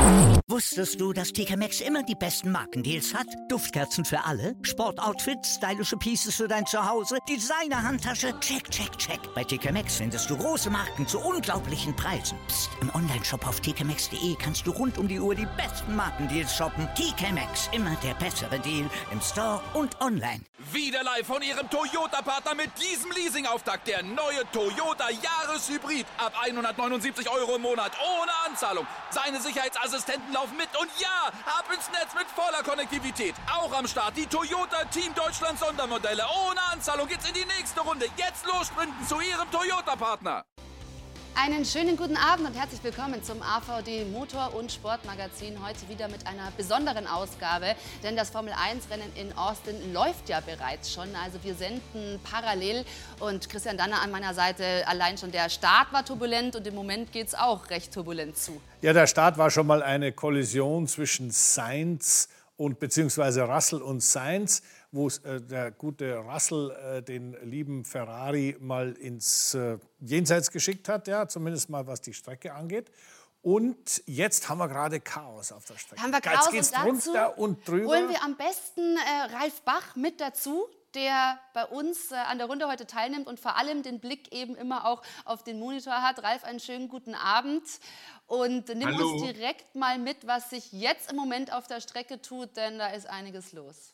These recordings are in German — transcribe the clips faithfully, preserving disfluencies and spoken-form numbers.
Wusstest du, dass T K Maxx immer die besten Markendeals hat? Duftkerzen für alle, Sportoutfits, stylische Pieces für dein Zuhause, Designer-Handtasche, check, check, check. Bei T K Maxx findest du große Marken zu unglaublichen Preisen. Psst. Im Onlineshop auf t k maxx punkt d e kannst du rund um die Uhr die besten Markendeals shoppen. T K Maxx, immer der bessere Deal im Store und online. Wieder live von Ihrem Toyota-Partner mit diesem Leasing-Auftakt. Der neue Toyota Jahreshybrid. Ab hundertneunundsiebzig Euro im Monat. Ohne Anzahlung. Seine Sicherheitsassistenten laufen mit. Und ja, ab ins Netz mit voller Konnektivität. Auch am Start die Toyota Team Deutschland Sondermodelle. Ohne Anzahlung geht's in die nächste Runde. Jetzt los sprinten zu Ihrem Toyota-Partner. Einen schönen guten Abend und herzlich willkommen zum A V D Motor- und Sportmagazin. Heute wieder mit einer besonderen Ausgabe, denn das Formel eins Rennen in Austin läuft ja bereits schon. Also wir senden parallel und Christian Danner an meiner Seite. Allein schon der Start war turbulent und im Moment geht es auch recht turbulent zu. Ja, der Start war schon mal eine Kollision zwischen Sainz und beziehungsweise Russell und Sainz, wo äh, der gute Russell äh, den lieben Ferrari mal ins äh, Jenseits geschickt hat, ja, zumindest mal was die Strecke angeht. Und jetzt haben wir gerade Chaos auf der Strecke. Haben wir Chaos jetzt geht's und dazu drunter und drüber. Holen wir am besten äh, Ralf Bach mit dazu, der bei uns äh, an der Runde heute teilnimmt und vor allem den Blick eben immer auch auf den Monitor hat. Ralf, einen schönen guten Abend und nimm Hallo. uns direkt mal mit, was sich jetzt im Moment auf der Strecke tut, denn da ist einiges los.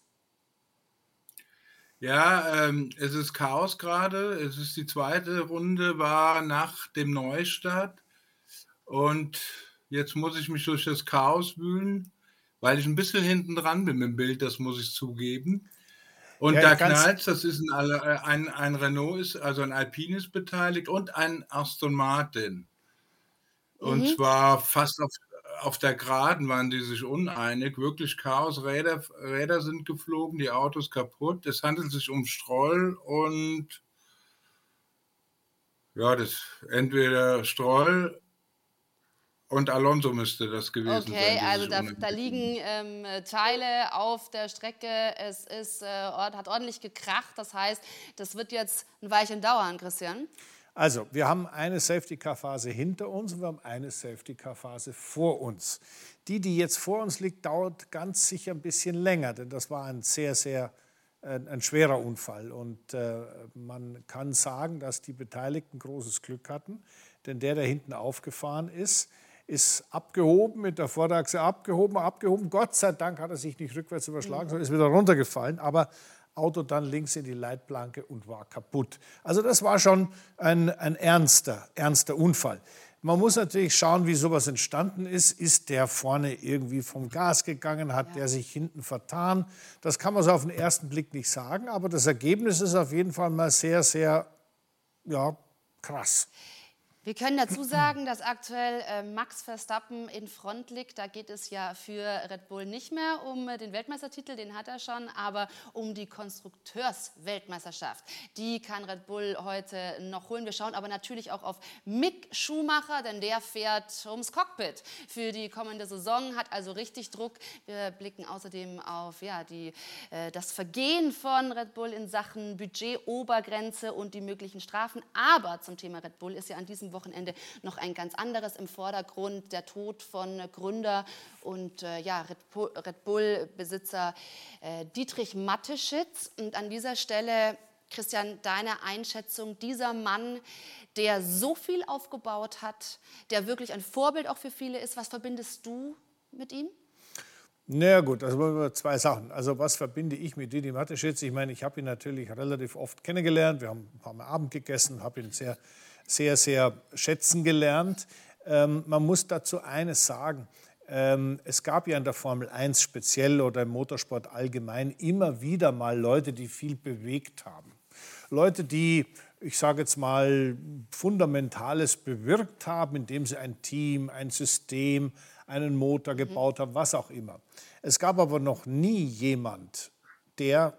Ja, ähm, es ist Chaos gerade. Es ist die zweite Runde, war nach dem Neustart. Und jetzt muss ich mich durch das Chaos wühlen, weil ich ein bisschen hinten dran bin mit dem Bild, das muss ich zugeben. Und Ja, da ganz- knallt das ist ein, ein, ein Renault, ist, also ein Alpine ist beteiligt und ein Aston Martin. Und zwar fast auf, auf der Geraden waren die sich uneinig. Wirklich Chaos. Räder, Räder sind geflogen, die Autos kaputt. Es handelt sich um Stroll und ja, das entweder Stroll und Alonso müsste das gewesen sein. Okay, die also sich da, uneinig da sind. liegen ähm, Teile auf der Strecke. Es ist, äh, ord- hat ordentlich gekracht. Das heißt, das wird jetzt ein Weilchen dauern, Christian. Also, wir haben eine Safety-Car-Phase hinter uns und wir haben eine Safety-Car-Phase vor uns. Die, die jetzt vor uns liegt, dauert ganz sicher ein bisschen länger, denn das war ein sehr, sehr ein, ein schwerer Unfall. Und äh, man kann sagen, dass die Beteiligten großes Glück hatten, denn der, der hinten aufgefahren ist, ist abgehoben, mit der Vorderachse abgehoben, abgehoben. Gott sei Dank hat er sich nicht rückwärts überschlagen, sondern ist wieder runtergefallen. Aber Auto dann links in die Leitplanke und war kaputt. Also das war schon ein, ein ernster, ernster Unfall. Man muss natürlich schauen, wie sowas entstanden ist. Ist der vorne irgendwie vom Gas gegangen? Hat der sich hinten vertan? Das kann man so auf den ersten Blick nicht sagen. Aber das Ergebnis ist auf jeden Fall mal sehr, sehr ja, krass. Wir können dazu sagen, dass aktuell äh, Max Verstappen in Front liegt. Da geht es ja für Red Bull nicht mehr um äh, den Weltmeistertitel, den hat er schon, aber um die Konstrukteursweltmeisterschaft. Die kann Red Bull heute noch holen. Wir schauen aber natürlich auch auf Mick Schumacher, denn der fährt ums Cockpit für die kommende Saison, hat also richtig Druck. Wir blicken außerdem auf ja, die, äh, das Vergehen von Red Bull in Sachen Budgetobergrenze und die möglichen Strafen. Aber zum Thema Red Bull ist ja an diesem Wochenende noch ein ganz anderes im Vordergrund, der Tod von Gründer und äh, ja, Red Bull-Besitzer äh, Dietrich Mateschitz. Und an dieser Stelle, Christian, deine Einschätzung, dieser Mann, der so viel aufgebaut hat, der wirklich ein Vorbild auch für viele ist, was verbindest du mit ihm? Na ja, gut, also zwei Sachen. Also was verbinde ich mit Didi Mateschitz? Ich meine, ich habe ihn natürlich relativ oft kennengelernt. Wir haben ein paar Mal Abend gegessen, habe ihn sehr, sehr, sehr schätzen gelernt. Ähm, man muss dazu eines sagen. Ähm, es gab ja in der Formel eins speziell oder im Motorsport allgemein immer wieder mal Leute, die viel bewegt haben. Leute, die, ich sage jetzt mal, Fundamentales bewirkt haben, indem sie ein Team, ein System, einen Motor gebaut haben, was auch immer. Es gab aber noch nie jemand, der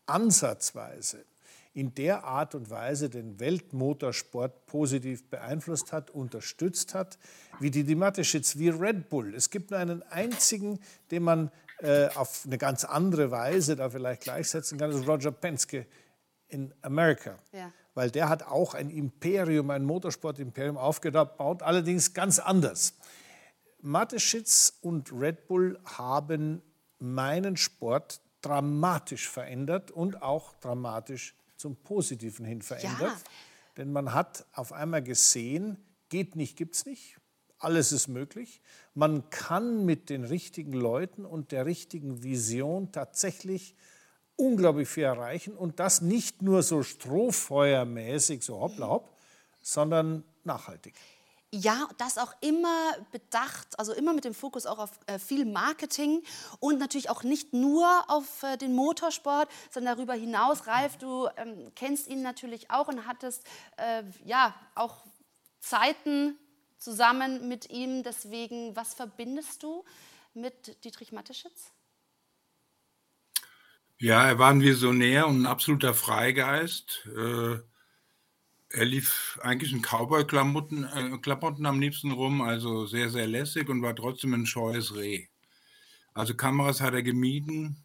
ansatzweise in der Art und Weise den Weltmotorsport positiv beeinflusst hat, unterstützt hat, wie Didi Mateschitz, wie Red Bull. Es gibt nur einen einzigen, den man äh, auf eine ganz andere Weise da vielleicht gleichsetzen kann, das ist Roger Penske in Amerika. Ja. Weil der hat auch ein Imperium, ein Motorsport-Imperium aufgebaut, allerdings ganz anders. Mateschitz und Red Bull haben meinen Sport dramatisch verändert und auch dramatisch zum Positiven hin verändert. Ja. Denn man hat auf einmal gesehen, geht nicht, gibt's nicht. Alles ist möglich. Man kann mit den richtigen Leuten und der richtigen Vision tatsächlich unglaublich viel erreichen. Und das nicht nur so strohfeuermäßig, so hoppla hopp, sondern nachhaltig. Ja, das auch immer bedacht, also immer mit dem Fokus auch auf äh, viel Marketing und natürlich auch nicht nur auf äh, den Motorsport, sondern darüber hinaus. Ralf, du ähm, kennst ihn natürlich auch und hattest äh, ja auch Zeiten zusammen mit ihm. Deswegen, was verbindest du mit Dietrich Mateschitz? Ja, er war ein Visionär und ein absoluter Freigeist. Äh, Er lief eigentlich in Cowboy-Klamotten äh, Klamotten am liebsten rum, also sehr, sehr lässig und war trotzdem ein scheues Reh. Also Kameras hat er gemieden.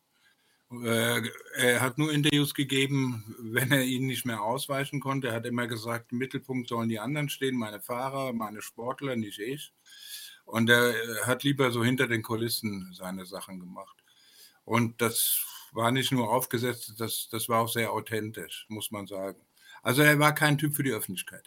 Äh, er hat nur Interviews gegeben, wenn er ihnen nicht mehr ausweichen konnte. Er hat immer gesagt, im Mittelpunkt sollen die anderen stehen, meine Fahrer, meine Sportler, nicht ich. Und er äh, hat lieber so hinter den Kulissen seine Sachen gemacht. Und das war nicht nur aufgesetzt, das, das war auch sehr authentisch, muss man sagen. Also er war kein Typ für die Öffentlichkeit.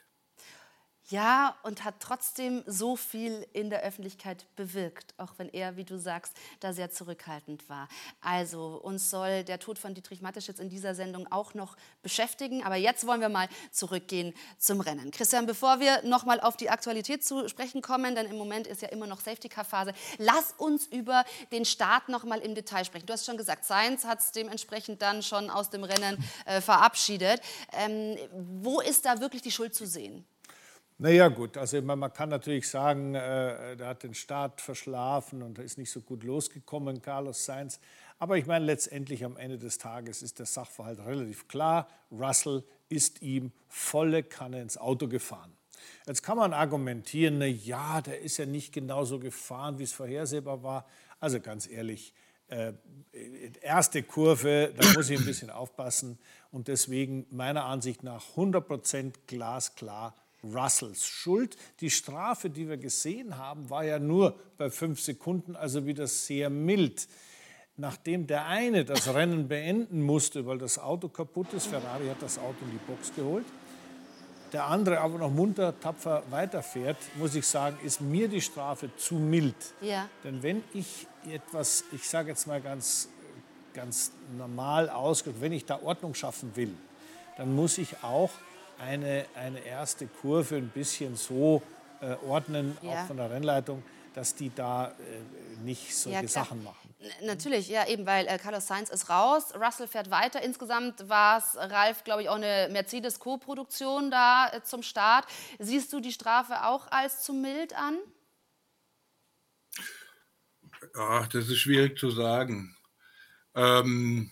Ja, und hat trotzdem so viel in der Öffentlichkeit bewirkt, auch wenn er, wie du sagst, da sehr zurückhaltend war. Also uns soll der Tod von Dietrich Mateschitz in dieser Sendung auch noch beschäftigen. Aber jetzt wollen wir mal zurückgehen zum Rennen. Christian, bevor wir noch mal auf die Aktualität zu sprechen kommen, denn im Moment ist ja immer noch Safety-Car-Phase, lass uns über den Start noch mal im Detail sprechen. Du hast schon gesagt, Sainz hat es dementsprechend dann schon aus dem Rennen äh, verabschiedet. Ähm, wo ist da wirklich die Schuld zu sehen? Naja gut, also man, man kann natürlich sagen, äh, der hat den Start verschlafen und ist nicht so gut losgekommen, Carlos Sainz. Aber ich meine, letztendlich am Ende des Tages ist der Sachverhalt relativ klar. Russell ist ihm volle Kanne ins Auto gefahren. Jetzt kann man argumentieren, na ja, der ist ja nicht genauso gefahren, wie es vorhersehbar war. Also ganz ehrlich, äh, erste Kurve, da muss ich ein bisschen aufpassen. Und deswegen meiner Ansicht nach hundert Prozent glasklar Russells Schuld. Die Strafe, die wir gesehen haben, war ja nur bei fünf Sekunden, also wieder sehr mild. Nachdem der eine das Rennen beenden musste, weil das Auto kaputt ist, Ferrari hat das Auto in die Box geholt, der andere aber noch munter, tapfer weiterfährt, muss ich sagen, ist mir die Strafe zu mild. Ja. Denn wenn ich etwas, ich sage jetzt mal ganz, ganz normal ausgedrückt, wenn ich da Ordnung schaffen will, dann muss ich auch Eine, eine erste Kurve ein bisschen so äh, ordnen, Ja. auch von der Rennleitung, dass die da äh, nicht solche Ja, klar. Sachen machen. N- Natürlich, ja eben, weil äh, Carlos Sainz ist raus, Russell fährt weiter. Insgesamt war es, Ralf, glaube ich, auch eine Mercedes-Co-Produktion da äh, zum Start. Siehst du die Strafe auch als zu mild an? Ach, das ist schwierig zu sagen. Ähm,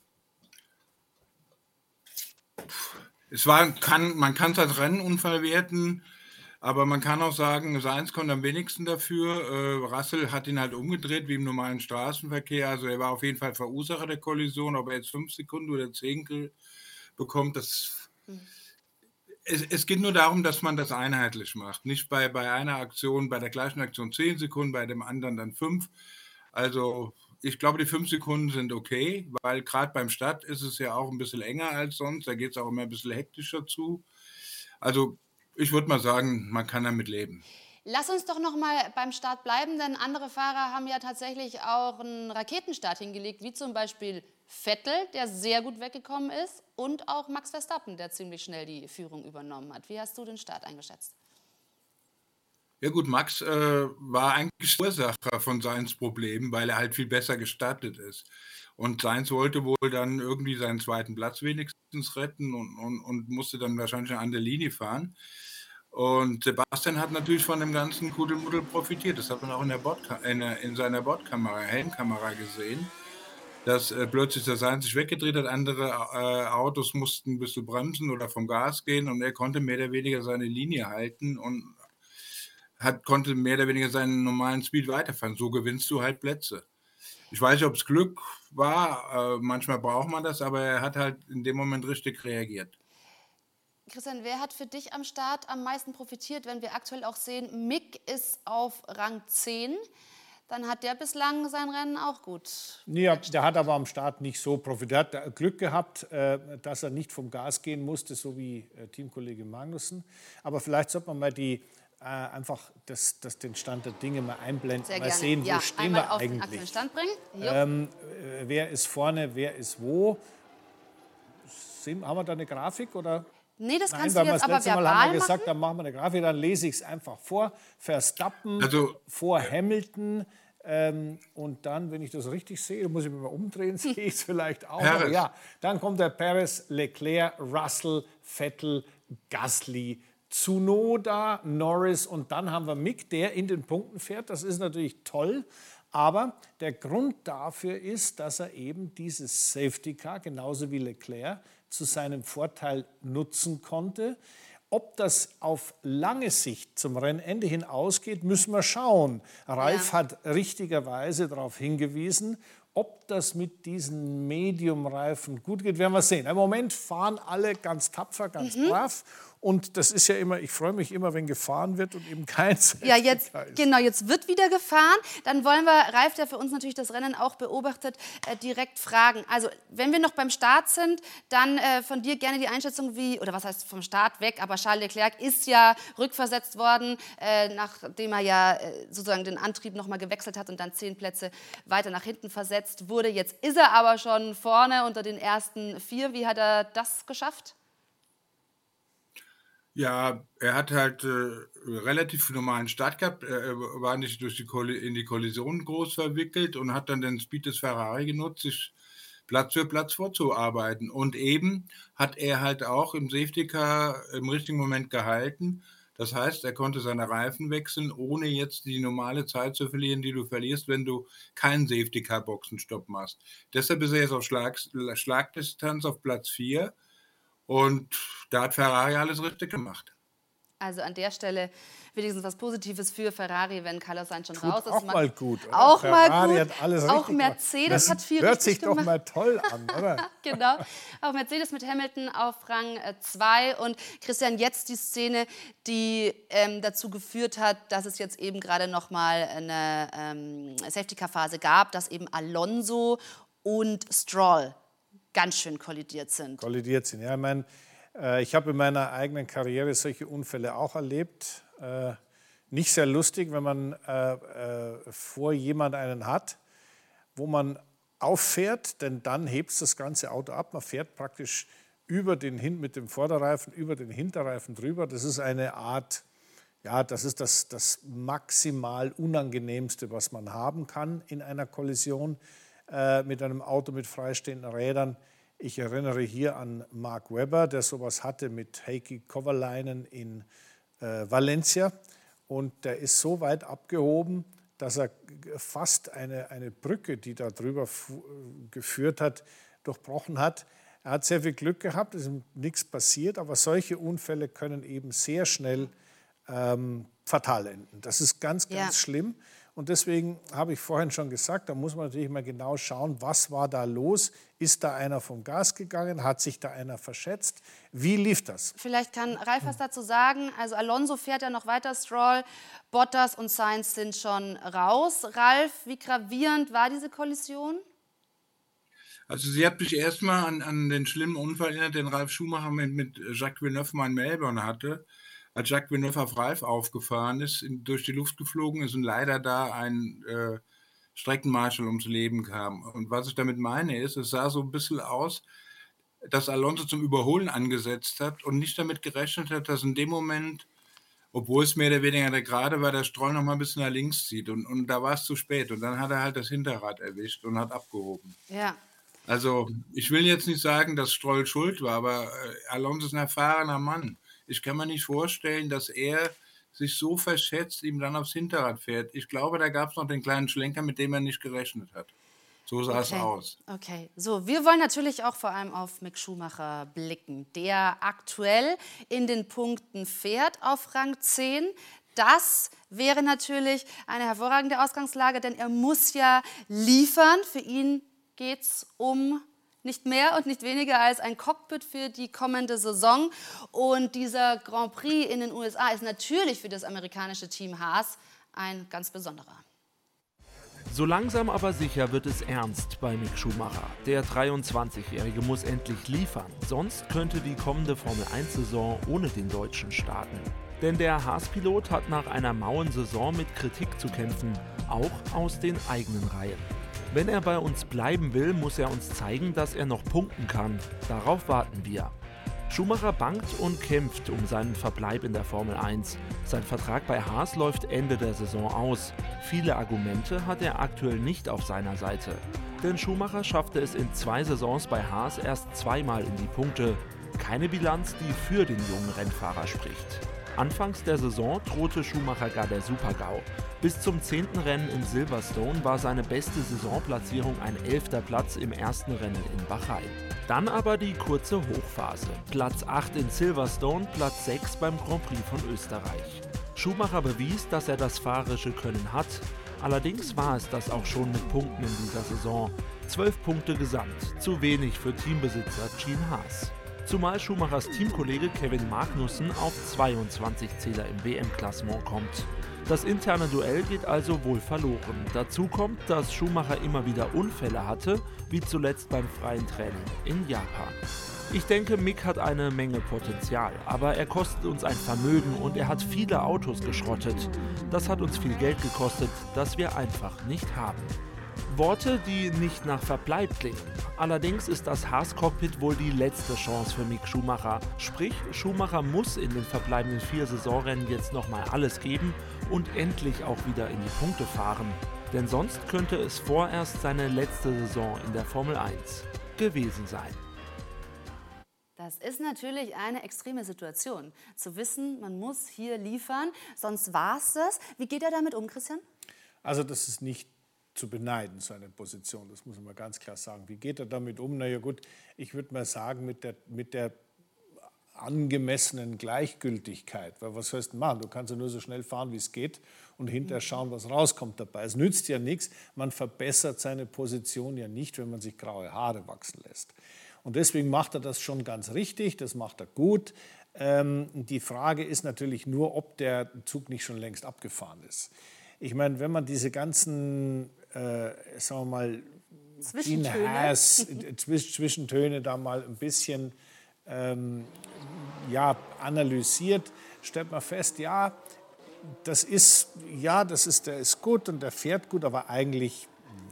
es war, kann, man kann es als Rennunfall werten, aber man kann auch sagen, Sainz konnte am wenigsten dafür. Äh, Russell hat ihn halt umgedreht wie im normalen Straßenverkehr. Also er war auf jeden Fall Verursacher der Kollision. Ob er jetzt fünf Sekunden oder Zehntel bekommt, das... Es, es geht nur darum, dass man das einheitlich macht. Nicht bei, bei einer Aktion, bei der gleichen Aktion zehn Sekunden, bei dem anderen dann fünf. Also ich glaube, die fünf Sekunden sind okay, weil gerade beim Start ist es ja auch ein bisschen enger als sonst. Da geht es auch immer ein bisschen hektischer zu. Also ich würde mal sagen, man kann damit leben. Lass uns doch noch mal beim Start bleiben, denn andere Fahrer haben ja tatsächlich auch einen Raketenstart hingelegt, wie zum Beispiel Vettel, der sehr gut weggekommen ist, und auch Max Verstappen, der ziemlich schnell die Führung übernommen hat. Wie hast du den Start eingeschätzt? Ja gut, Max äh, war eigentlich Ursache von Sainz Problem, weil er halt viel besser gestartet ist. Und Sainz wollte wohl dann irgendwie seinen zweiten Platz wenigstens retten und, und, und musste dann wahrscheinlich an der Linie fahren. Und Sebastian hat natürlich von dem ganzen Kuddelmuddel profitiert. Das hat man auch in, der Bordka- in, der, in seiner Bordkamera, Helmkamera gesehen, dass äh, plötzlich der Sainz sich weggedreht hat. Andere äh, Autos mussten ein bisschen bremsen oder vom Gas gehen und er konnte mehr oder weniger seine Linie halten und hat, konnte mehr oder weniger seinen normalen Speed weiterfahren. So gewinnst du halt Plätze. Ich weiß nicht, ob es Glück war, äh, manchmal braucht man das, aber er hat halt in dem Moment richtig reagiert. Christian, wer hat für dich am Start am meisten profitiert, wenn wir aktuell auch sehen, Mick ist auf Rang zehn, dann hat der bislang sein Rennen auch gut. Ja, der hat aber am Start nicht so profitiert. Er hat Glück gehabt, dass er nicht vom Gas gehen musste, so wie Teamkollege Magnussen. Aber vielleicht sollte man mal die, einfach das, das den Stand der Dinge mal einblenden, Sehr mal gerne. sehen, wo ja, stehen einmal wir auf den eigentlich. aktuellen Stand bringen. Ähm, wer ist vorne, wer ist wo? Haben wir da eine Grafik? Oder? Nee, das Nein, kannst weil du wir jetzt das aber letzte Mal verbal haben wir gesagt, machen. dann machen wir eine Grafik, dann lese ich es einfach vor. Verstappen Also, vor Hamilton ähm, und dann, wenn ich das richtig sehe, muss ich mich mal umdrehen, sehe ich es vielleicht auch. Perez. Aber ja, dann kommt der Perez, Leclerc, Russell, Vettel, Gasly, Tsunoda, Norris und dann haben wir Mick, der in den Punkten fährt. Das ist natürlich toll. Aber der Grund dafür ist, dass er eben dieses Safety Car, genauso wie Leclerc, zu seinem Vorteil nutzen konnte. Ob das auf lange Sicht zum Rennende hin ausgeht, müssen wir schauen. Ralf Ja. hat richtigerweise darauf hingewiesen, ob das mit diesen Medium-Reifen gut geht, werden wir sehen. Im Moment fahren alle ganz tapfer, ganz Mhm. brav. Und das ist ja immer, ich freue mich immer, wenn gefahren wird und eben kein Safety Ja, jetzt, Car ist. genau, jetzt wird wieder gefahren. Dann wollen wir Ralf, der für uns natürlich das Rennen auch beobachtet, äh, direkt fragen. Also, wenn wir noch beim Start sind, dann äh, von dir gerne die Einschätzung, wie, oder was heißt vom Start weg, aber Charles Leclerc ist ja rückversetzt worden, äh, nachdem er ja äh, sozusagen den Antrieb nochmal gewechselt hat und dann zehn Plätze weiter nach hinten versetzt wurde. Jetzt ist er aber schon vorne unter den ersten vier. Wie hat er das geschafft? Ja, er hat halt äh, relativ normalen Start gehabt. Er war nicht durch die Kolli- in die Kollision groß verwickelt und hat dann den Speed des Ferrari genutzt, sich Platz für Platz vorzuarbeiten. Und eben hat er halt auch im Safety Car im richtigen Moment gehalten. Das heißt, er konnte seine Reifen wechseln, ohne jetzt die normale Zeit zu verlieren, die du verlierst, wenn du keinen Safety Car Boxenstopp machst. Deshalb ist er jetzt auf Schlag, Schlagdistanz auf Platz vier. Und da hat Ferrari alles richtig gemacht. Also an der Stelle wenigstens was Positives für Ferrari, wenn Carlos Sainz schon Tut raus ist. auch mal gut, oder? Auch Ferrari mal gut. hat alles Auch richtig gemacht. Mercedes Das hat viel hört richtig sich doch gemacht. mal toll an, oder? Genau. Auch Mercedes mit Hamilton auf Rang zwei. Und Christian, jetzt die Szene, die ähm, dazu geführt hat, dass es jetzt eben gerade noch mal eine ähm, Safety-Car-Phase gab, dass eben Alonso und Stroll ganz schön kollidiert sind. Kollidiert sind. Ja, ich meine, äh, ich habe in meiner eigenen Karriere solche Unfälle auch erlebt. Äh, nicht sehr lustig, wenn man äh, äh, vor jemand einen hat, wo man auffährt, denn dann hebt das ganze Auto ab. Man fährt praktisch über den hin mit dem Vorderreifen über den Hinterreifen drüber. Das ist eine Art, ja, das ist das, das maximal Unangenehmste, was man haben kann in einer Kollision äh, mit einem Auto mit freistehenden Rädern. Ich erinnere hier an Mark Webber, der sowas hatte mit Heikki Kovalainen in äh, Valencia. Und der ist so weit abgehoben, dass er fast eine, eine Brücke, die da drüber geführt hat, durchbrochen hat. Er hat sehr viel Glück gehabt, es ist nichts passiert, aber solche Unfälle können eben sehr schnell ähm, fatal enden. Das ist ganz, ganz Ja. schlimm. Und deswegen habe ich vorhin schon gesagt, da muss man natürlich mal genau schauen, was war da los? Ist da einer vom Gas gegangen? Hat sich da einer verschätzt? Wie lief das? Vielleicht kann Ralf was dazu sagen. Also Alonso fährt ja noch weiter, Stroll, Bottas und Sainz sind schon raus. Ralf, wie gravierend war diese Kollision? Also sie hat mich erstmal an, an den schlimmen Unfall erinnert, den Ralf Schumacher mit, mit Jacques Villeneuve mal in Melbourne hatte. Als Jacques Villeneuve auf Ralf aufgefahren ist, in, durch die Luft geflogen ist und leider da ein äh, Streckenmarschall ums Leben kam. Und was ich damit meine ist, es sah so ein bisschen aus, dass Alonso zum Überholen angesetzt hat und nicht damit gerechnet hat, dass in dem Moment, obwohl es mehr oder weniger der Gerade war, der Stroll noch mal ein bisschen nach links zieht. Und, und da war es zu spät. Und dann hat er halt das Hinterrad erwischt und hat abgehoben. Ja. Also ich will jetzt nicht sagen, dass Stroll schuld war, aber äh, Alonso ist ein erfahrener Mann. Ich kann mir nicht vorstellen, dass er sich so verschätzt, ihm dann aufs Hinterrad fährt. Ich glaube, da gab es noch den kleinen Schlenker, mit dem er nicht gerechnet hat. So sah es Okay. aus. Okay, so, wir wollen natürlich auch vor allem auf Mick Schumacher blicken, der aktuell in den Punkten fährt auf Rang zehn. Das wäre natürlich eine hervorragende Ausgangslage, denn er muss ja liefern. Für ihn geht es um nicht mehr und nicht weniger als ein Cockpit für die kommende Saison. Und dieser Grand Prix in den U S A ist natürlich für das amerikanische Team Haas ein ganz besonderer. So langsam aber sicher wird es ernst bei Mick Schumacher. Der dreiundzwanzigjährige muss endlich liefern, sonst könnte die kommende Formel eins Saison ohne den Deutschen starten. Denn der Haas-Pilot hat nach einer mauen Saison mit Kritik zu kämpfen, auch aus den eigenen Reihen. Wenn er bei uns bleiben will, muss er uns zeigen, dass er noch punkten kann. Darauf warten wir. Schumacher bangt und kämpft um seinen Verbleib in der Formel eins. Sein Vertrag bei Haas läuft Ende der Saison aus. Viele Argumente hat er aktuell nicht auf seiner Seite. Denn Schumacher schaffte es in zwei Saisons bei Haas erst zweimal in die Punkte. Keine Bilanz, die für den jungen Rennfahrer spricht. Anfangs der Saison drohte Schumacher gar der Super-GAU. Bis zum zehnten Rennen in Silverstone war seine beste Saisonplatzierung ein elfter Platz im ersten Rennen in Bahrain. Dann aber die kurze Hochphase. Platz acht in Silverstone, Platz sechs beim Grand Prix von Österreich. Schumacher bewies, dass er das fahrerische Können hat. Allerdings war es das auch schon mit Punkten in dieser Saison. Zwölf Punkte gesamt, zu wenig für Teambesitzer Gene Haas. Zumal Schumachers Teamkollege Kevin Magnussen auf zweiundzwanzig Zähler im W M-Klassement kommt. Das interne Duell geht also wohl verloren. Dazu kommt, dass Schumacher immer wieder Unfälle hatte, wie zuletzt beim freien Training in Japan. Ich denke, Mick hat eine Menge Potenzial, aber er kostet uns ein Vermögen und er hat viele Autos geschrottet. Das hat uns viel Geld gekostet, das wir einfach nicht haben. Worte, die nicht nach Verbleib klingen. Allerdings ist das Haas-Cockpit wohl die letzte Chance für Mick Schumacher. Sprich, Schumacher muss in den verbleibenden vier Saisonrennen jetzt nochmal alles geben und endlich auch wieder in die Punkte fahren. Denn sonst könnte es vorerst seine letzte Saison in der Formel eins gewesen sein. Das ist natürlich eine extreme Situation. Zu wissen, man muss hier liefern, sonst war es das. Wie geht er damit um, Christian? Also das ist nicht zu beneiden, so eine Position. Das muss man ganz klar sagen. Wie geht er damit um? Na ja gut, ich würde mal sagen, mit der, mit der angemessenen Gleichgültigkeit. Weil was sollst du machen? Du kannst ja nur so schnell fahren, wie es geht und hinterher schauen, was rauskommt dabei. Es nützt ja nichts. Man verbessert seine Position ja nicht, wenn man sich graue Haare wachsen lässt. Und deswegen macht er das schon ganz richtig, das macht er gut. Ähm, die Frage ist natürlich nur, ob der Zug nicht schon längst abgefahren ist. Ich meine, wenn man diese ganzen, äh, sagen wir mal, Zwischentöne. Haas, Zwischentöne da mal ein bisschen ähm, ja, analysiert, stellt man fest, ja, das ist, ja, das ist, der ist gut und der fährt gut, aber eigentlich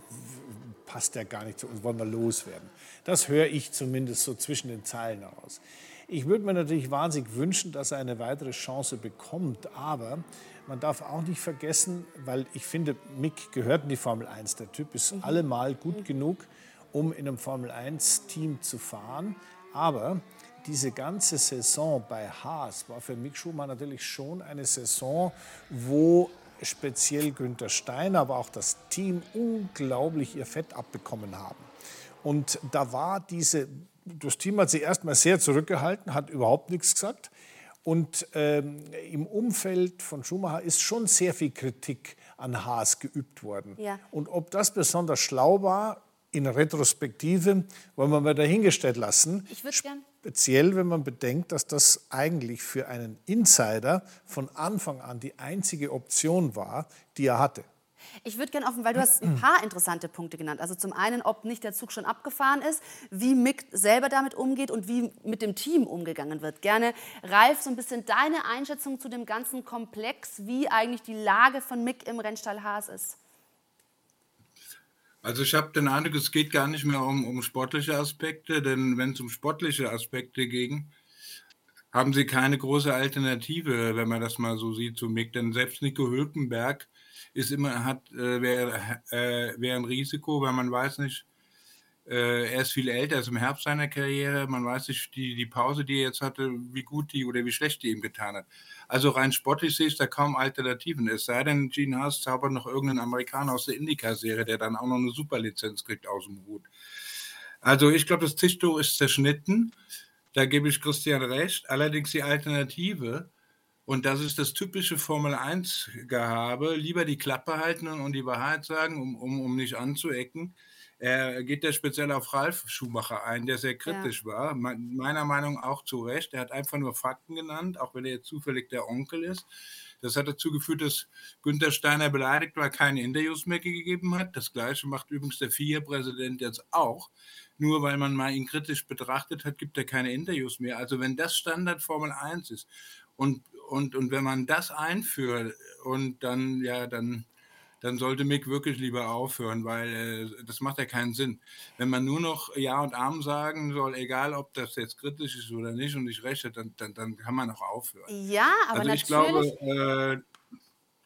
passt der gar nicht zu uns, wollen wir loswerden. Das höre ich zumindest so zwischen den Zeilen heraus. Ich würde mir natürlich wahnsinnig wünschen, dass er eine weitere Chance bekommt, aber man darf auch nicht vergessen, weil ich finde, Mick gehört in die Formel eins. Der Typ ist mhm. allemal gut mhm. genug, um in einem Formel eins Team zu fahren. Aber diese ganze Saison bei Haas war für Mick Schumacher natürlich schon eine Saison, wo speziell Günther Steiner, aber auch das Team unglaublich ihr Fett abbekommen haben. Und da war diese, das Team hat sich erstmal sehr zurückgehalten, hat überhaupt nichts gesagt. Und ähm, im Umfeld von Schumacher ist schon sehr viel Kritik an Haas geübt worden. Ja. Und ob das besonders schlau war, in Retrospektive, wollen wir mal dahingestellt lassen. Ich würde gern. Speziell, wenn man bedenkt, dass das eigentlich für einen Insider von Anfang an die einzige Option war, die er hatte. Ich würde gerne offen, weil du hast ein paar interessante Punkte genannt. Also zum einen, ob nicht der Zug schon abgefahren ist, wie Mick selber damit umgeht und wie mit dem Team umgegangen wird. Gerne, Ralf, so ein bisschen deine Einschätzung zu dem ganzen Komplex, wie eigentlich die Lage von Mick im Rennstall Haas ist. Also ich habe den Eindruck, es geht gar nicht mehr um, um sportliche Aspekte, denn wenn es um sportliche Aspekte ging, haben sie keine große Alternative, wenn man das mal so sieht, zu Mick. Denn selbst Nico Hülkenberg ist immer, hat, äh, wäre äh, wär ein Risiko, weil man weiß nicht, äh, er ist viel älter, er ist im Herbst seiner Karriere, man weiß nicht, die, die Pause, die er jetzt hatte, wie gut die oder wie schlecht die ihm getan hat. Also rein sportlich sehe ich da kaum Alternativen. Es sei denn, Gene Haas zaubert noch irgendeinen Amerikaner aus der IndyCar-Serie, der dann auch noch eine Superlizenz kriegt aus dem Hut. Also ich glaube, das Tischtuch ist zerschnitten, da gebe ich Christian recht. Allerdings die Alternative, und das ist das typische Formel eins Gehabe, lieber die Klappe halten und die Wahrheit sagen, um, um, um nicht anzuecken. Er geht ja speziell auf Ralf Schumacher ein, der sehr kritisch ja. war. Meiner Meinung nach auch zu Recht. Er hat einfach nur Fakten genannt, auch wenn er jetzt zufällig der Onkel ist. Das hat dazu geführt, dass Günther Steiner beleidigt war, keine Interviews mehr gegeben hat. Das Gleiche macht übrigens der F I A-Präsident jetzt auch. Nur weil man mal ihn kritisch betrachtet hat, gibt er keine Interviews mehr. Also wenn das Standard Formel eins ist und, und, und wenn man das einführt und dann, ja, dann... dann sollte Mick wirklich lieber aufhören, weil äh, das macht ja keinen Sinn. Wenn man nur noch Ja und Amen sagen soll, egal ob das jetzt kritisch ist oder nicht und nicht recht hat, dann, dann, dann kann man auch aufhören. Ja, aber also ich natürlich... glaube, äh,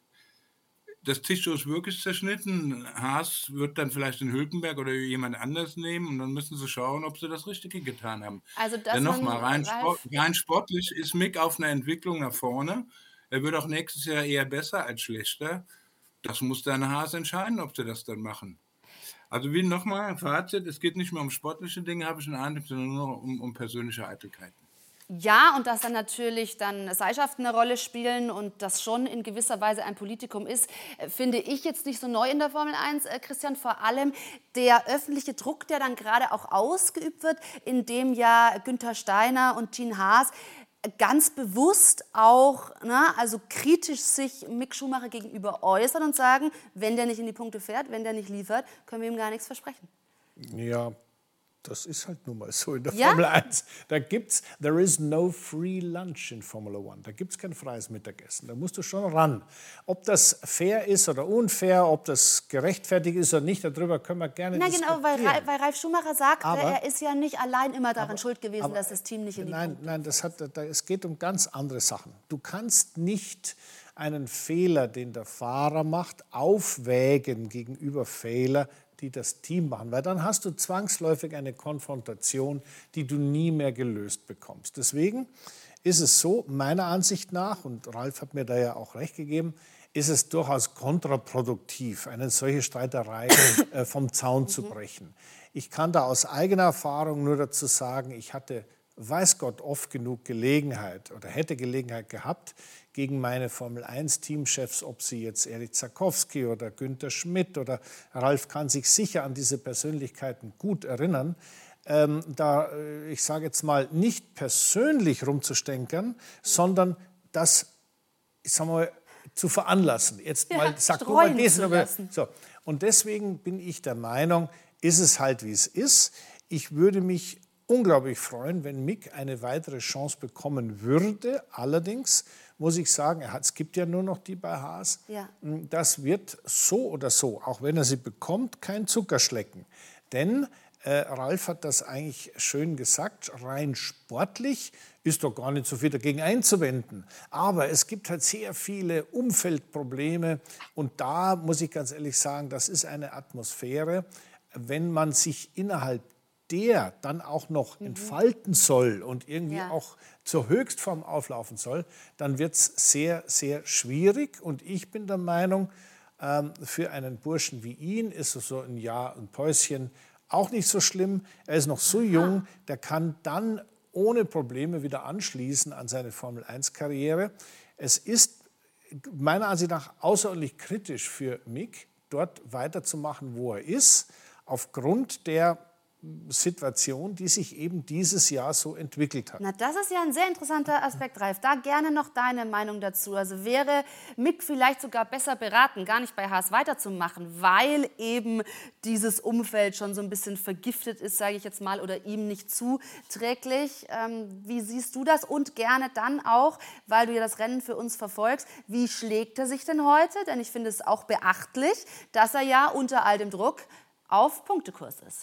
das Tischtuch ist wirklich zerschnitten. Haas wird dann vielleicht den Hülkenberg oder jemand anders nehmen und dann müssen sie schauen, ob sie das Richtige getan haben. Also das Denn nochmal, rein, Sport, rein sportlich ist Mick auf einer Entwicklung nach vorne. Er wird auch nächstes Jahr eher besser als schlechter. Das muss dann Haas entscheiden, ob sie das dann machen. Also wie nochmal, Fazit, es geht nicht mehr um sportliche Dinge, habe ich den Eindruck, sondern nur um, um persönliche Eitelkeiten. Ja, und dass dann natürlich dann Seilschaften eine Rolle spielen und das schon in gewisser Weise ein Politikum ist, finde ich jetzt nicht so neu in der Formel eins, äh, Christian. Vor allem der öffentliche Druck, der dann gerade auch ausgeübt wird, indem ja Günther Steiner und Gene Haas ganz bewusst auch, ne, also kritisch sich Mick Schumacher gegenüber äußern und sagen, wenn der nicht in die Punkte fährt, wenn der nicht liefert, können wir ihm gar nichts versprechen. Ja, das ist halt nun mal so in der ja? Formel eins. Da gibt's, there is no free lunch in Formula One. Da gibt es kein freies Mittagessen. Da musst du schon ran. Ob das fair ist oder unfair, ob das gerechtfertigt ist oder nicht, darüber können wir gerne Na, diskutieren. genau, weil, weil Ralf Schumacher sagt, aber, er ist ja nicht allein immer daran aber, schuld gewesen, aber, dass das Team nicht in die nein, Punkte nein, das hat, da, es geht um ganz andere Sachen. Du kannst nicht einen Fehler, den der Fahrer macht, aufwägen gegenüber Fehler, die das Team machen, weil dann hast du zwangsläufig eine Konfrontation, die du nie mehr gelöst bekommst. Deswegen ist es so, meiner Ansicht nach, und Ralf hat mir da ja auch recht gegeben, ist es durchaus kontraproduktiv, eine solche Streiterei äh, vom Zaun zu brechen. Ich kann da aus eigener Erfahrung nur dazu sagen, ich hatte, weiß Gott, oft genug Gelegenheit oder hätte Gelegenheit gehabt, gegen meine Formel eins Teamchefs, ob sie jetzt Erich Zakowski oder Günther Schmidt oder Ralf kann sich sicher an diese Persönlichkeiten gut erinnern, ähm, da, ich sage jetzt mal, nicht persönlich rumzustänkern, sondern das, ich sag mal, zu veranlassen. Jetzt ja, mal, sag du mal diesen, aber, lassen. so. Und deswegen bin ich der Meinung, ist es halt, wie es ist. Ich würde mich unglaublich freuen, wenn Mick eine weitere Chance bekommen würde. Allerdings muss ich sagen, er hat, es gibt ja nur noch die bei Haas. Ja. Das wird so oder so, auch wenn er sie bekommt, kein Zuckerschlecken. Denn äh, Ralf hat das eigentlich schön gesagt, rein sportlich ist doch gar nicht so viel dagegen einzuwenden. Aber es gibt halt sehr viele Umfeldprobleme und da muss ich ganz ehrlich sagen, das ist eine Atmosphäre, wenn man sich innerhalb der dann auch noch mhm. entfalten soll und irgendwie ja. auch zur Höchstform auflaufen soll, dann wird es sehr, sehr schwierig. Und ich bin der Meinung, ähm, für einen Burschen wie ihn ist es so ein Jahr, ein Päuschen auch nicht so schlimm. Er ist noch so jung, der kann dann ohne Probleme wieder anschließen an seine Formel eins Karriere. Es ist meiner Ansicht nach außerordentlich kritisch für Mick, dort weiterzumachen, wo er ist, aufgrund der Situation, die sich eben dieses Jahr so entwickelt hat. Na, das ist ja ein sehr interessanter Aspekt, Ralf. Da gerne noch deine Meinung dazu. Also wäre Mick vielleicht sogar besser beraten, gar nicht bei Haas weiterzumachen, weil eben dieses Umfeld schon so ein bisschen vergiftet ist, sage ich jetzt mal, oder ihm nicht zuträglich. Ähm, wie siehst du das? Und gerne dann auch, weil du ja das Rennen für uns verfolgst, wie schlägt er sich denn heute? Denn ich finde es auch beachtlich, dass er ja unter all dem Druck auf Punktekurs ist.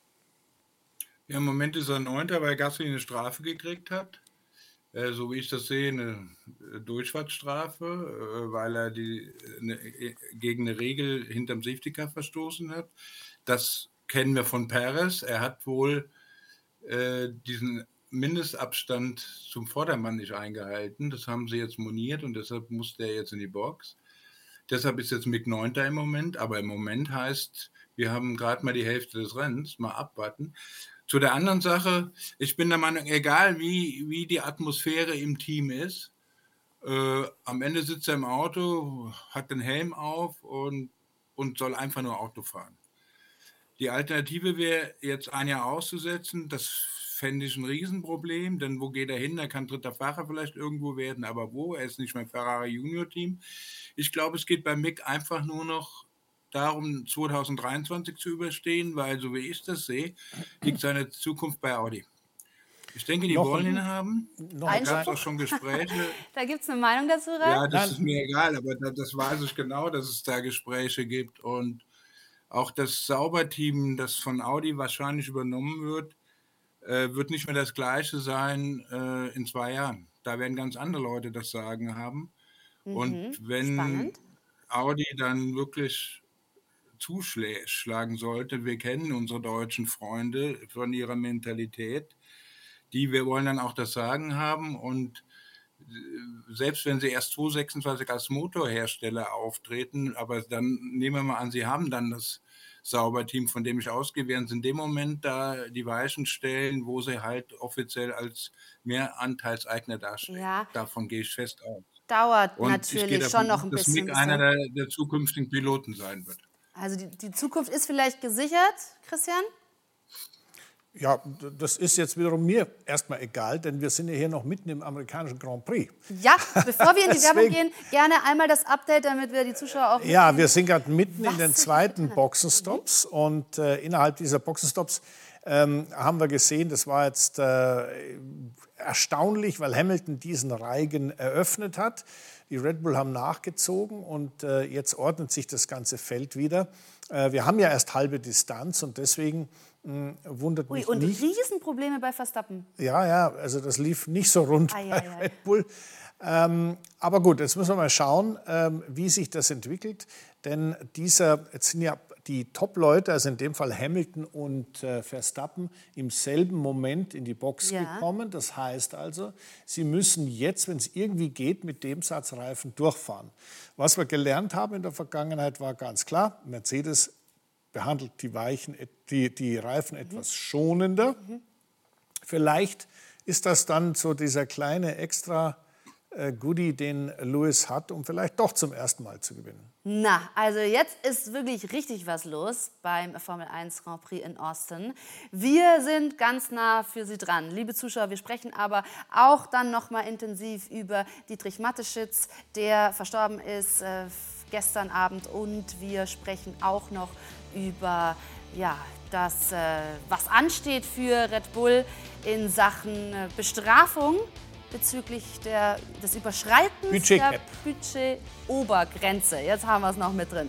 Ja, im Moment ist er Neunter, weil Gasly eine Strafe gekriegt hat. Äh, so wie ich das sehe, eine Durchfahrtsstrafe, äh, weil er die, eine, gegen eine Regel hinterm Safety Car verstoßen hat. Das kennen wir von Perez. Er hat wohl äh, diesen Mindestabstand zum Vordermann nicht eingehalten. Das haben sie jetzt moniert und deshalb musste er jetzt in die Box. Deshalb ist jetzt Mick Neunter im Moment. Aber im Moment heißt, wir haben gerade mal die Hälfte des Rennens. Mal abwarten. Zu der anderen Sache, ich bin der Meinung, egal wie, wie die Atmosphäre im Team ist, äh, am Ende sitzt er im Auto, hat den Helm auf und, und soll einfach nur Auto fahren. Die Alternative wäre, jetzt ein Jahr auszusetzen. Das fände ich ein Riesenproblem, denn wo geht er hin? Er kann dritter Fahrer vielleicht irgendwo werden, aber wo? Er ist nicht mehr Ferrari Junior Team. Ich glaube, es geht bei Mick einfach nur noch darum, zwanzig dreiundzwanzig zu überstehen, weil, so wie ich das sehe, liegt seine Zukunft bei Audi. Ich denke, die Noch wollen ein- ihn haben. noch Da ein gab es auch schon Gespräche. Da gibt es eine Meinung dazu, Ralf? Ja, das Nein. ist mir egal, aber da, das weiß ich genau, dass es da Gespräche gibt. Und auch das Sauberteam, das von Audi wahrscheinlich übernommen wird, äh, wird nicht mehr das gleiche sein äh, in zwei Jahren. Da werden ganz andere Leute das Sagen haben. Und wenn spannend. Audi dann wirklich zuschlagen sollte, wir kennen unsere deutschen Freunde von ihrer Mentalität, die wir wollen dann auch das Sagen haben. Und selbst wenn sie erst zwanzig sechsundzwanzig als Motorhersteller auftreten, aber dann nehmen wir mal an, sie haben dann das Sauberteam, von dem ich ausgehe, werden sie in dem Moment da die Weichen stellen, wo sie halt offiziell als Mehranteilseigner dastehen. Ja. Davon gehe ich fest aus. Dauert Und ich gehe natürlich davon schon noch aus, ein dass bisschen. Mick bis einer dann- der, der zukünftigen Piloten sein wird. Also die, die Zukunft ist vielleicht gesichert, Christian? Ja, d- das ist jetzt wiederum mir erstmal egal, denn wir sind ja hier noch mitten im amerikanischen Grand Prix. Ja, bevor wir in die Werbung Deswegen- gehen, gerne einmal das Update, damit wir die Zuschauer auch Ja, mitnehmen. wir sind gerade mitten Was in den sich zweiten getan hat. Boxenstops und äh, innerhalb dieser Boxenstops ähm, haben wir gesehen, das war jetzt äh, erstaunlich, weil Hamilton diesen Reigen eröffnet hat. Die Red Bull haben nachgezogen und äh, jetzt ordnet sich das ganze Feld wieder. Äh, wir haben ja erst halbe Distanz und deswegen mh, wundert Ui, mich und nicht. Riesenprobleme bei Verstappen. Ja, ja, also das lief nicht so rund Ei, bei ei, ei. Red Bull. Ähm, aber gut, jetzt müssen wir mal schauen, ähm, wie sich das entwickelt. Denn dieser, jetzt sind ja die Top-Leute, also in dem Fall Hamilton und äh, Verstappen, im selben Moment in die Box Ja. gekommen. Das heißt also, sie müssen jetzt, wenn es irgendwie geht, mit dem Satz Reifen durchfahren. Was wir gelernt haben in der Vergangenheit war ganz klar, Mercedes behandelt die, Weichen, die, die Reifen etwas schonender. Vielleicht ist das dann so dieser kleine extra äh, Goodie, den Lewis hat, um vielleicht doch zum ersten Mal zu gewinnen. Na, also jetzt ist wirklich richtig was los beim Formel eins Grand Prix in Austin. Wir sind ganz nah für Sie dran. Liebe Zuschauer, wir sprechen aber auch dann noch mal intensiv über Dietrich Mateschitz, der verstorben ist äh, gestern Abend. Und wir sprechen auch noch über ja, das, äh, was ansteht für Red Bull in Sachen äh, Bestrafung bezüglich der, des Überschreitens Budgetcap. der Budget-Obergrenze. Jetzt haben wir es noch mit drin.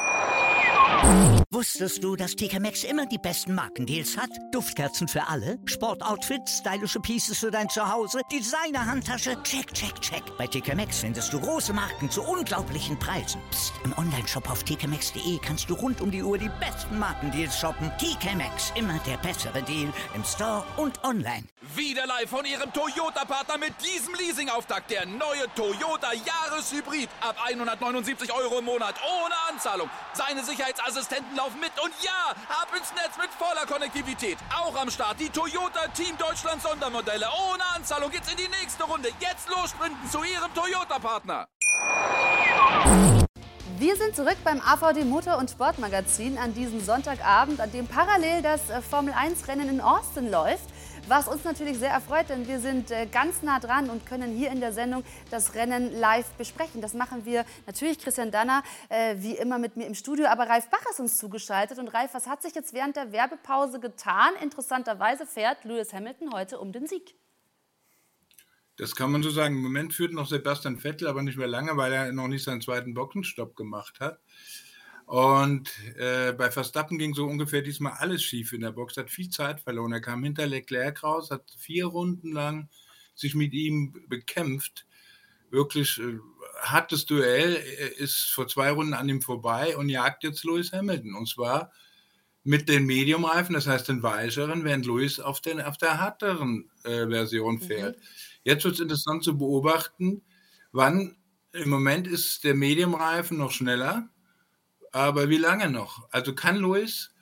Wusstest du, dass T K Maxx immer die besten Markendeals hat? Duftkerzen für alle, Sportoutfits, stylische Pieces für dein Zuhause, Designer-Handtasche, check, check, check. Bei T K Maxx findest du große Marken zu unglaublichen Preisen. Psst. Im Onlineshop auf t k maxx punkt d e kannst du rund um die Uhr die besten Markendeals shoppen. T K Maxx, immer der bessere Deal im Store und online. Wieder live von Ihrem Toyota-Partner mit diesem Leasing-Auftakt. Der neue Toyota Jahreshybrid. Ab hundertneunundsiebzig Euro im Monat. Ohne Anzahlung. Seine Sicherheitsassistenten laufen mit. Und ja, ab ins Netz mit voller Konnektivität. Auch am Start die Toyota Team Deutschland Sondermodelle. Ohne Anzahlung geht's in die nächste Runde. Jetzt los sprinten zu Ihrem Toyota-Partner. Wir sind zurück beim A V D Motor- und Sportmagazin an diesem Sonntagabend, an dem parallel das äh, Formel eins Rennen in Austin läuft. Was uns natürlich sehr erfreut, denn wir sind äh, ganz nah dran und können hier in der Sendung das Rennen live besprechen. Das machen wir natürlich, Christian Danner, äh, wie immer mit mir im Studio, aber Ralf Bach ist uns zugeschaltet. Und Ralf, was hat sich jetzt während der Werbepause getan? Interessanterweise fährt Lewis Hamilton heute um den Sieg. Das kann man so sagen. Im Moment führt noch Sebastian Vettel, aber nicht mehr lange, weil er noch nicht seinen zweiten Boxenstopp gemacht hat. Und äh, bei Verstappen ging so ungefähr diesmal alles schief in der Box, hat viel Zeit verloren. Er kam hinter Leclerc raus, hat vier Runden lang sich mit ihm bekämpft. Wirklich äh, hartes Duell, er ist vor zwei Runden an ihm vorbei und jagt jetzt Lewis Hamilton. Und zwar mit den Medium-Reifen, das heißt den weicheren, während Lewis auf, den, auf der härteren äh, Version fährt. Mhm. Jetzt wird es interessant zu beobachten, wann, im Moment ist der Medium-Reifen noch schneller, aber wie lange noch? Also kann Lewis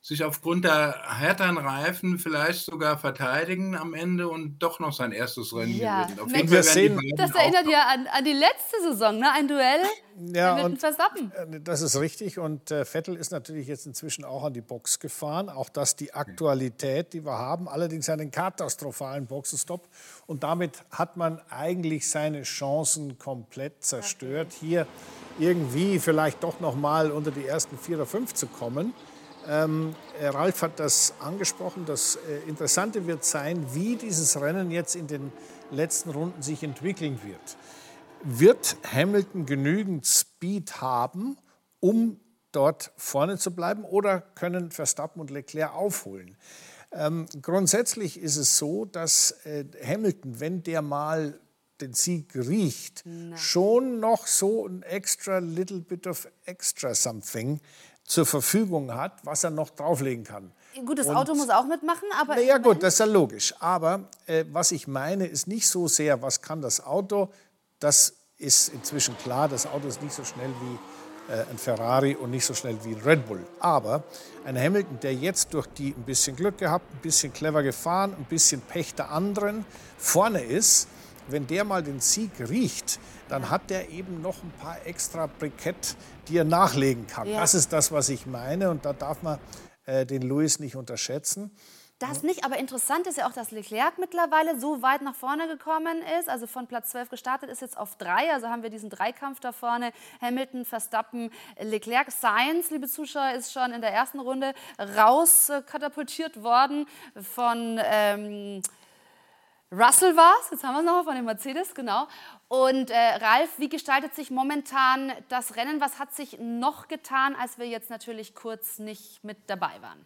sich aufgrund der härteren Reifen vielleicht sogar verteidigen am Ende und doch noch sein erstes Rennen Ja, gewinnen. Auf Mensch, jeden Fall wir werden die sehen- beiden Das erinnert auch- ja an, an die letzte Saison, ne? Ein Duell Ja, mit und Verstappen. äh, das ist richtig. Und äh, Vettel ist natürlich jetzt inzwischen auch an die Box gefahren. Auch das die Aktualität, die wir haben. Allerdings einen katastrophalen Boxenstopp. Und damit hat man eigentlich seine Chancen komplett zerstört, hier irgendwie vielleicht doch noch mal unter die ersten vier oder fünf zu kommen. Ähm, äh, Ralf hat das angesprochen. Das äh, Interessante wird sein, wie dieses Rennen jetzt in den letzten Runden sich entwickeln wird. Wird Hamilton genügend Speed haben, um dort vorne zu bleiben, oder können Verstappen und Leclerc aufholen? Ähm, grundsätzlich ist es so, dass äh, Hamilton, wenn der mal den Sieg riecht, schon noch so ein extra little bit of extra something zur Verfügung hat, was er noch drauflegen kann. Gut, das Und- Auto muss auch mitmachen, aber Na ja gut, das ist ja logisch. Aber äh, was ich meine, ist nicht so sehr, was kann das Auto. Das ist inzwischen klar, das Auto ist nicht so schnell wie äh, ein Ferrari und nicht so schnell wie ein Red Bull. Aber ein Hamilton, der jetzt durch die ein bisschen Glück gehabt, ein bisschen clever gefahren, ein bisschen Pech der anderen vorne ist, wenn der mal den Sieg riecht, dann hat der eben noch ein paar extra Brikett, die er nachlegen kann. Ja. Das ist das, was ich meine. Und da darf man äh, den Lewis nicht unterschätzen. das nicht. Aber interessant ist ja auch, dass Leclerc mittlerweile so weit nach vorne gekommen ist. Also von Platz zwölf gestartet ist jetzt auf drei. Also haben wir diesen Dreikampf da vorne. Hamilton, Verstappen, Leclerc. Sainz, liebe Zuschauer, ist schon in der ersten Runde raus äh, katapultiert worden von Ähm, Russell war es, jetzt haben wir es nochmal von dem Mercedes, genau. Und äh, Ralf, wie gestaltet sich momentan das Rennen? Was hat sich noch getan, als wir jetzt natürlich kurz nicht mit dabei waren?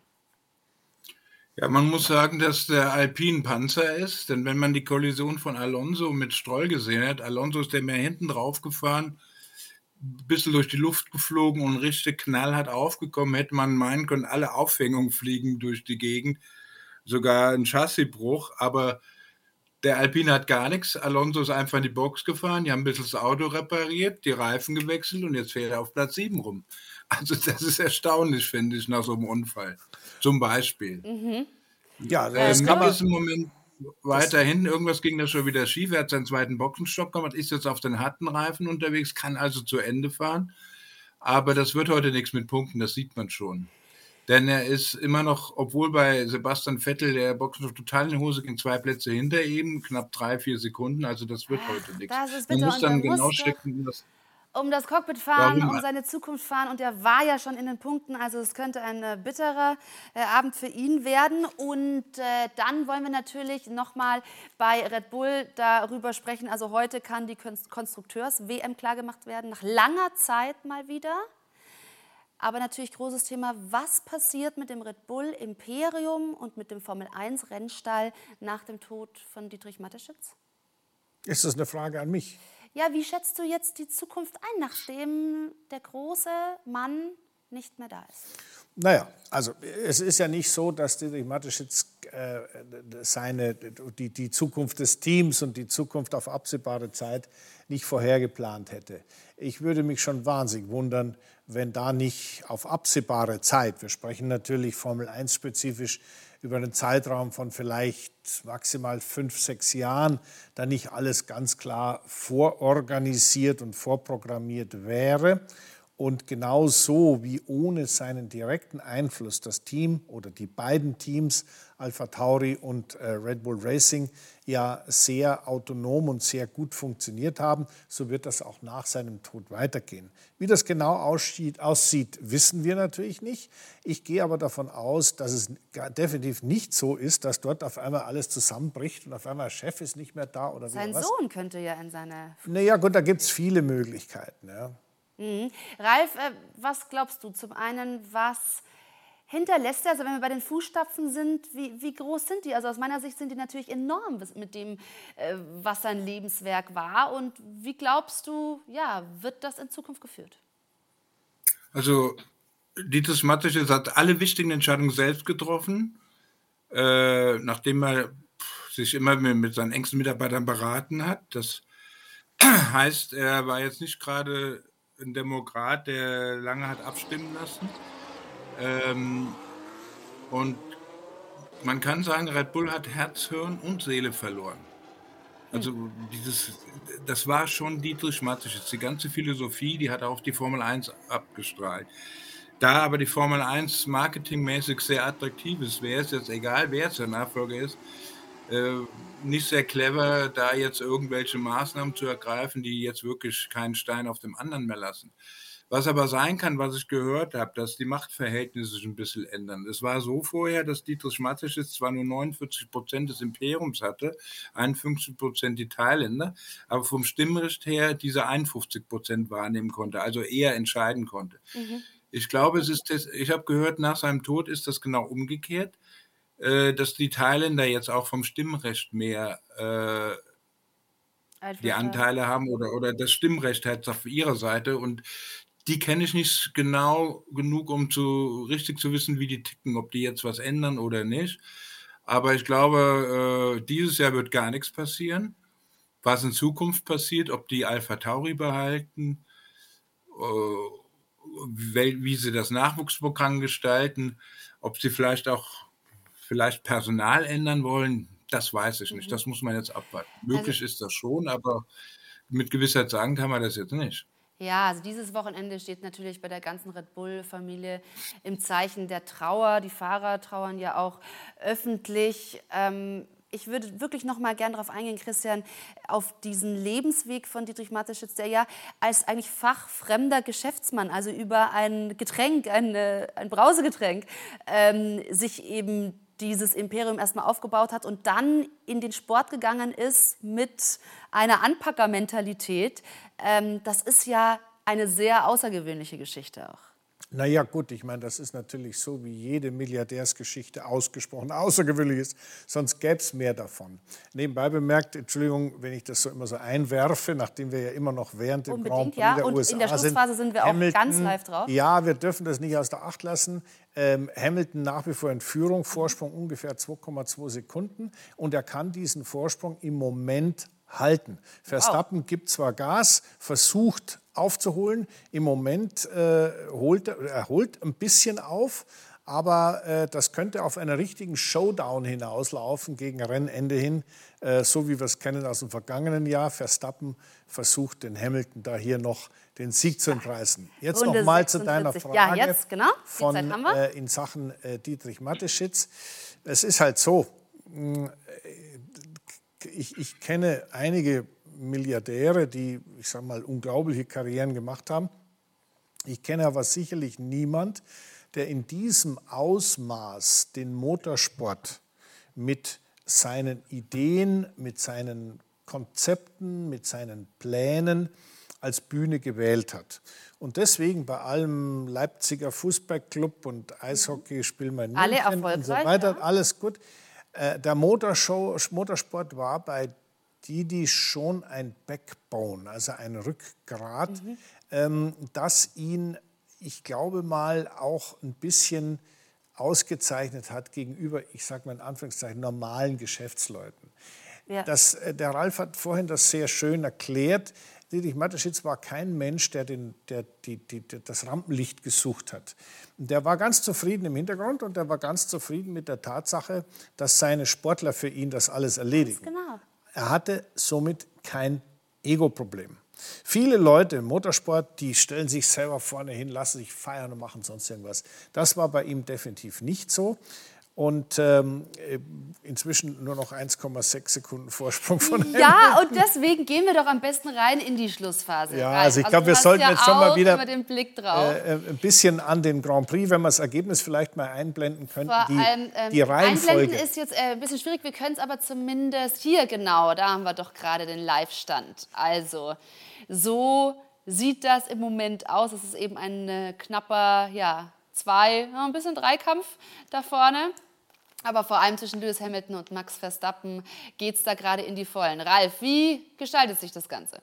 Ja, man muss sagen, dass der Alpine Panzer ist, denn wenn man die Kollision von Alonso mit Stroll gesehen hat, Alonso ist der mehr hinten drauf gefahren, ein bisschen durch die Luft geflogen und richtig knallhart aufgekommen, hätte man meinen können, alle Aufhängungen fliegen durch die Gegend, sogar ein Chassisbruch, aber der Alpine hat gar nichts. Alonso ist einfach in die Box gefahren, die haben ein bisschen das Auto repariert, die Reifen gewechselt und jetzt fährt er auf Platz sieben rum. Also das ist erstaunlich, finde ich, nach so einem Unfall. Zum Beispiel. Ja, Ähm, das kann Mick man, ist im Moment weiter hinten, irgendwas ging da schon wieder schief. Er hat seinen zweiten Boxenstopp gemacht, ist jetzt auf den harten Reifen unterwegs, kann also zu Ende fahren. Aber das wird heute nichts mit Punkten, das sieht man schon. Denn er ist immer noch, obwohl bei Sebastian Vettel der Boxenstopp total in die Hose ging, zwei Plätze hinter ihm, knapp drei, vier Sekunden, also das wird heute nichts. das ist Man bitter muss und dann er muss genau doch- checken, dass Um das Cockpit fahren, Warum? um seine Zukunft fahren. Und er war ja schon in den Punkten. Also es könnte ein äh, bitterer äh, Abend für ihn werden. Und äh, dann wollen wir natürlich noch mal bei Red Bull darüber sprechen. Also heute kann die Konstrukteurs-W M klargemacht werden. Nach langer Zeit mal wieder. Aber natürlich großes Thema, was passiert mit dem Red Bull Imperium und mit dem Formel eins Rennstall nach dem Tod von Dietrich Mateschitz? ist das eine Frage an mich? Ja, wie schätzt du jetzt die Zukunft ein, nachdem der große Mann nicht mehr da ist? Naja, also es ist ja nicht so, dass Dietrich Mateschitz äh, seine, die, die Zukunft des Teams und die Zukunft auf absehbare Zeit nicht vorhergeplant hätte. Ich würde mich schon wahnsinnig wundern, wenn da nicht auf absehbare Zeit, wir sprechen natürlich Formel eins spezifisch über einen Zeitraum von vielleicht maximal fünf, sechs Jahren, da nicht alles ganz klar vororganisiert und vorprogrammiert wäre. Und genau so wie ohne seinen direkten Einfluss das Team oder die beiden Teams, AlphaTauri und äh, Red Bull Racing, ja sehr autonom und sehr gut funktioniert haben, so wird das auch nach seinem Tod weitergehen. Wie das genau aussieht, aussieht, wissen wir natürlich nicht. Ich gehe aber davon aus, dass es definitiv nicht so ist, dass dort auf einmal alles zusammenbricht und auf einmal der Chef ist nicht mehr da oder Sein wieder was. Sohn könnte ja in seine... Naja gut, da gibt es viele Möglichkeiten. Ja. Mhm. Ralf, äh, was glaubst du? Zum einen, was hinterlässt er, also wenn wir bei den Fußstapfen sind, wie, wie groß sind die? Also aus meiner Sicht sind die natürlich enorm mit dem, äh, was sein Lebenswerk war. Und wie glaubst du, ja, wird das in Zukunft geführt? Also Dietrich Mateschitz hat alle wichtigen Entscheidungen selbst getroffen, äh, nachdem er pff, sich immer mit, mit seinen engsten Mitarbeitern beraten hat. Das heißt, er war jetzt nicht gerade ein Demokrat, der lange hat abstimmen lassen. Ähm, Und man kann sagen, Red Bull hat Herz, Hirn und Seele verloren. Also dieses, das war schon Dietrich Mateschitz. Die ganze Philosophie, die hat er auf die Formel eins abgestrahlt. Da aber die Formel eins marketingmäßig sehr attraktiv ist, wäre es jetzt egal, wer jetzt der Nachfolger ist, äh, nicht sehr clever, da jetzt irgendwelche Maßnahmen zu ergreifen, die jetzt wirklich keinen Stein auf dem anderen mehr lassen. Was aber sein kann, was ich gehört habe, dass die Machtverhältnisse sich ein bisschen ändern. Es war so vorher, dass Dietrich Mateschitz zwar nur neunundvierzig Prozent des Imperiums hatte, einundfünfzig Prozent die Thailänder, aber vom Stimmrecht her diese einundfünfzig Prozent wahrnehmen konnte, also eher entscheiden konnte. Mhm. Ich glaube, es ist das, ich habe gehört, nach seinem Tod ist das genau umgekehrt, äh, dass die Thailänder jetzt auch vom Stimmrecht mehr äh, die Anteile haben oder, oder das Stimmrecht hat auf ihrer Seite, und die kenne ich nicht genau genug, um zu, richtig zu wissen, wie die ticken, ob die jetzt was ändern oder nicht. Aber ich glaube, äh, dieses Jahr wird gar nichts passieren. Was in Zukunft passiert, ob die Alpha Tauri behalten, äh, wie, wie sie das Nachwuchsprogramm gestalten, ob sie vielleicht auch vielleicht Personal ändern wollen, das weiß ich nicht. Das muss man jetzt abwarten. Möglich also, ist das schon, aber mit Gewissheit sagen kann man das jetzt nicht. Ja, also dieses Wochenende steht natürlich bei der ganzen Red Bull-Familie im Zeichen der Trauer. Die Fahrer trauern ja auch öffentlich. Ähm, ich würde wirklich noch mal gern darauf eingehen, Christian, auf diesen Lebensweg von Dietrich Mateschitz, der ja als eigentlich fachfremder Geschäftsmann, also über ein Getränk, ein, ein Brausegetränk, ähm, sich eben dieses Imperium erstmal aufgebaut hat und dann in den Sport gegangen ist mit einer Anpackermentalität. Ähm, das ist ja eine sehr außergewöhnliche Geschichte auch. Naja gut, ich meine, das ist natürlich so, wie jede Milliardärsgeschichte ausgesprochen außergewöhnlich ist, sonst gäbe es mehr davon. Nebenbei bemerkt, Entschuldigung, wenn ich das so immer so einwerfe, nachdem wir ja immer noch während dem Grand Prix ja. der und U S A in der Schlussphase sind, sind wir auch Hamilton, ganz live drauf. Ja, wir dürfen das nicht aus der Acht lassen. Ähm, Hamilton nach wie vor in Führung, Vorsprung ungefähr zwei Komma zwei Sekunden, und er kann diesen Vorsprung im Moment halten. Verstappen wow. gibt zwar Gas, versucht aufzuholen, im Moment äh, holt er, er holt ein bisschen auf, aber äh, das könnte auf einen richtigen Showdown hinauslaufen gegen Rennende hin, äh, so wie wir es kennen aus dem vergangenen Jahr. Verstappen versucht den Hamilton da hier noch den Sieg zu entreißen. Jetzt noch mal zu deiner Frage ja, jetzt, genau. von, äh, in Sachen äh, Dietrich Mateschitz. Es ist halt so, mh, ich, ich kenne einige Milliardäre, die, ich sage mal, unglaubliche Karrieren gemacht haben. Ich kenne aber sicherlich niemand, der in diesem Ausmaß den Motorsport mit seinen Ideen, mit seinen Konzepten, mit seinen Plänen als Bühne gewählt hat. Und deswegen bei allem Leipziger Fußballclub und Eishockey spielen wir in München und so weiter, ja. Alles gut. Der Motorshow, Motorsport war bei Didi schon ein Backbone, also ein Rückgrat, mhm. ähm, das ihn, ich glaube mal, auch ein bisschen ausgezeichnet hat gegenüber, ich sage mal in Anführungszeichen, normalen Geschäftsleuten. Ja. Das, der Ralf hat vorhin das sehr schön erklärt. Dietrich Mateschitz war kein Mensch, der, den, der die, die, das Rampenlicht gesucht hat. Der war ganz zufrieden im Hintergrund und der war ganz zufrieden mit der Tatsache, dass seine Sportler für ihn das alles erledigen. Genau. Er hatte somit kein Ego-Problem. Viele Leute im Motorsport, die stellen sich selber vorne hin, lassen sich feiern und machen sonst irgendwas. Das war bei ihm definitiv nicht so. Und ähm, inzwischen nur noch eins Komma sechs Sekunden Vorsprung von Hamilton. Ja, und deswegen gehen wir doch am besten rein in die Schlussphase. Ja, also ich glaube, also wir sollten ja jetzt schon mal wieder den Blick drauf. Äh, ein bisschen an den Grand Prix, wenn wir das Ergebnis vielleicht mal einblenden könnten, Vor die, allem, ähm, die Reihenfolge. Einblenden ist jetzt äh, ein bisschen schwierig, wir können es aber zumindest hier genau, da haben wir doch gerade den Live-Stand. Also, so sieht das im Moment aus. Es ist eben ein äh, knapper, ja, zwei, ein bisschen Dreikampf da vorne. Aber vor allem zwischen Lewis Hamilton und Max Verstappen geht es da gerade in die Vollen. Ralf, wie gestaltet sich das Ganze?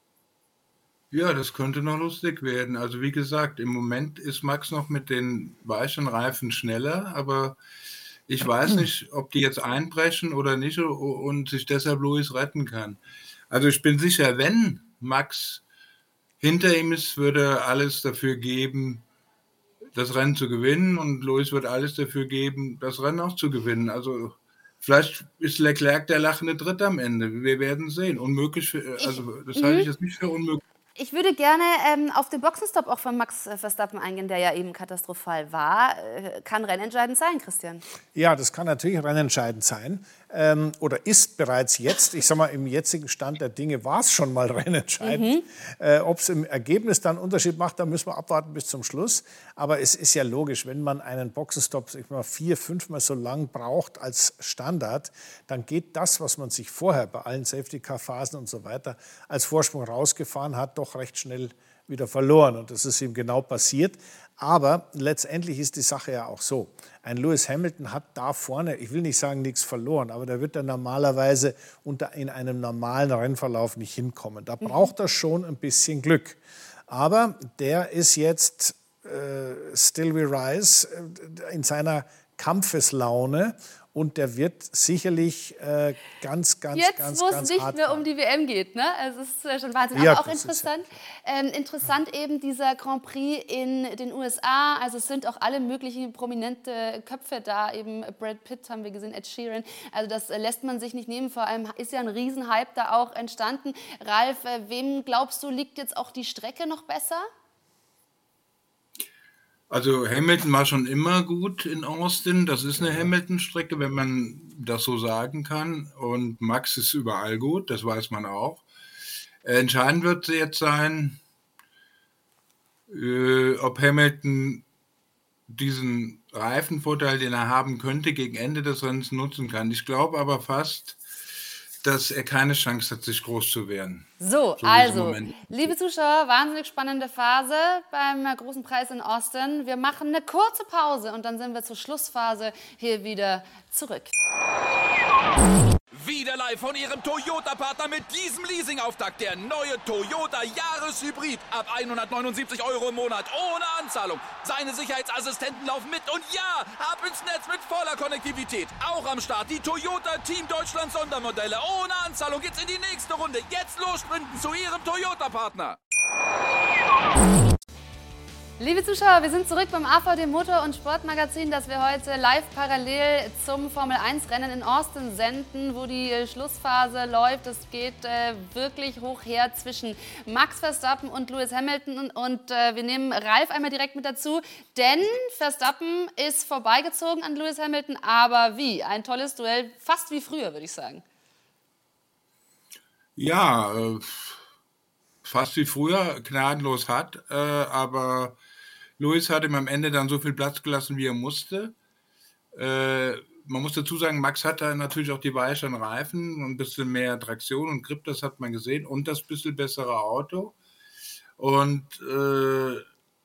Ja, das könnte noch lustig werden. Also wie gesagt, im Moment ist Max noch mit den weichen Reifen schneller, aber ich weiß nicht, ob die jetzt einbrechen oder nicht und sich deshalb Lewis retten kann. Also ich bin sicher, wenn Max hinter ihm ist, würde er alles dafür geben, das Rennen zu gewinnen und Lewis wird alles dafür geben, das Rennen auch zu gewinnen. Also vielleicht ist Leclerc der lachende Dritte am Ende. Wir werden sehen. Unmöglich, für, also das Ich, halte mhm. ich jetzt nicht für unmöglich. Ich würde gerne ähm, auf den Boxenstopp auch von Max Verstappen eingehen, der ja eben katastrophal war. Äh, kann rennentscheidend sein, Christian? Ja, das kann natürlich rennentscheidend sein. Ähm, oder ist bereits jetzt, ich sag mal, im jetzigen Stand der Dinge war es schon mal rennentscheidend. Mhm. Äh, Ob es im Ergebnis dann einen Unterschied macht, da müssen wir abwarten bis zum Schluss. Aber es ist ja logisch, wenn man einen Boxenstopp sag ich mal, vier, fünfmal so lang braucht als Standard, dann geht das, was man sich vorher bei allen Safety-Car-Phasen und so weiter als Vorsprung rausgefahren hat, doch recht schnell wieder verloren. Und das ist ihm genau passiert. Aber letztendlich ist die Sache ja auch so. Ein Lewis Hamilton hat da vorne, ich will nicht sagen, nichts verloren, aber der wird dann normalerweise unter, in einem normalen Rennverlauf nicht hinkommen. Da braucht er schon ein bisschen Glück. Aber der ist jetzt äh, still we rise äh, in seiner Kampfeslaune. Und der wird sicherlich äh, ganz, ganz, Jetzt, ganz, wo ganz es nicht hart mehr fahren. um die W M geht, ne? Also es ist ja schon Wahnsinn. Ja, Aber auch das ist interessant, ähm, interessant eben dieser Grand Prix in den U S A. Also es sind auch alle möglichen prominente Köpfe da. Eben Brad Pitt haben wir gesehen, Ed Sheeran. Also das äh, lässt man sich nicht nehmen. Vor allem ist ja ein Riesenhype da auch entstanden. Ralf, äh, wem glaubst du, liegt jetzt auch die Strecke noch besser? Also Hamilton war schon immer gut in Austin. Das ist eine Hamilton-Strecke, wenn man das so sagen kann. Und Max ist überall gut, das weiß man auch. Entscheidend wird jetzt sein, äh, ob Hamilton diesen Reifenvorteil, den er haben könnte, gegen Ende des Rennens nutzen kann. Ich glaube aber fast, dass er keine Chance hat, sich groß zu wehren. So, So also, liebe Zuschauer, wahnsinnig spannende Phase beim großen Preis in Austin. Wir machen eine kurze Pause und dann sind wir zur Schlussphase hier wieder zurück. Wieder live von Ihrem Toyota-Partner mit diesem Leasing-Auftakt. Der neue Toyota Jahreshybrid. Ab hundertneunundsiebzig Euro im Monat. Ohne Anzahlung. Seine Sicherheitsassistenten laufen mit. Und ja, ab ins Netz mit voller Konnektivität. Auch am Start die Toyota Team Deutschland Sondermodelle. Ohne Anzahlung geht's in die nächste Runde. Jetzt los sprinten zu Ihrem Toyota-Partner. Liebe Zuschauer, wir sind zurück beim A V D Motor- und Sportmagazin, das wir heute live parallel zum Formel eins Rennen in Austin senden, wo die Schlussphase läuft. Es geht äh, wirklich hoch her zwischen Max Verstappen und Lewis Hamilton. Und äh, wir nehmen Ralf einmal direkt mit dazu, denn Verstappen ist vorbeigezogen an Lewis Hamilton. Aber wie? Ein tolles Duell, fast wie früher, würde ich sagen. Ja, äh, fast wie früher, gnadenlos hat, äh, aber Lewis hat ihm am Ende dann so viel Platz gelassen, wie er musste. Äh, man muss dazu sagen, Max hat da natürlich auch die weicheren Reifen und ein bisschen mehr Traktion und Grip, das hat man gesehen, und das bisschen bessere Auto. Und äh,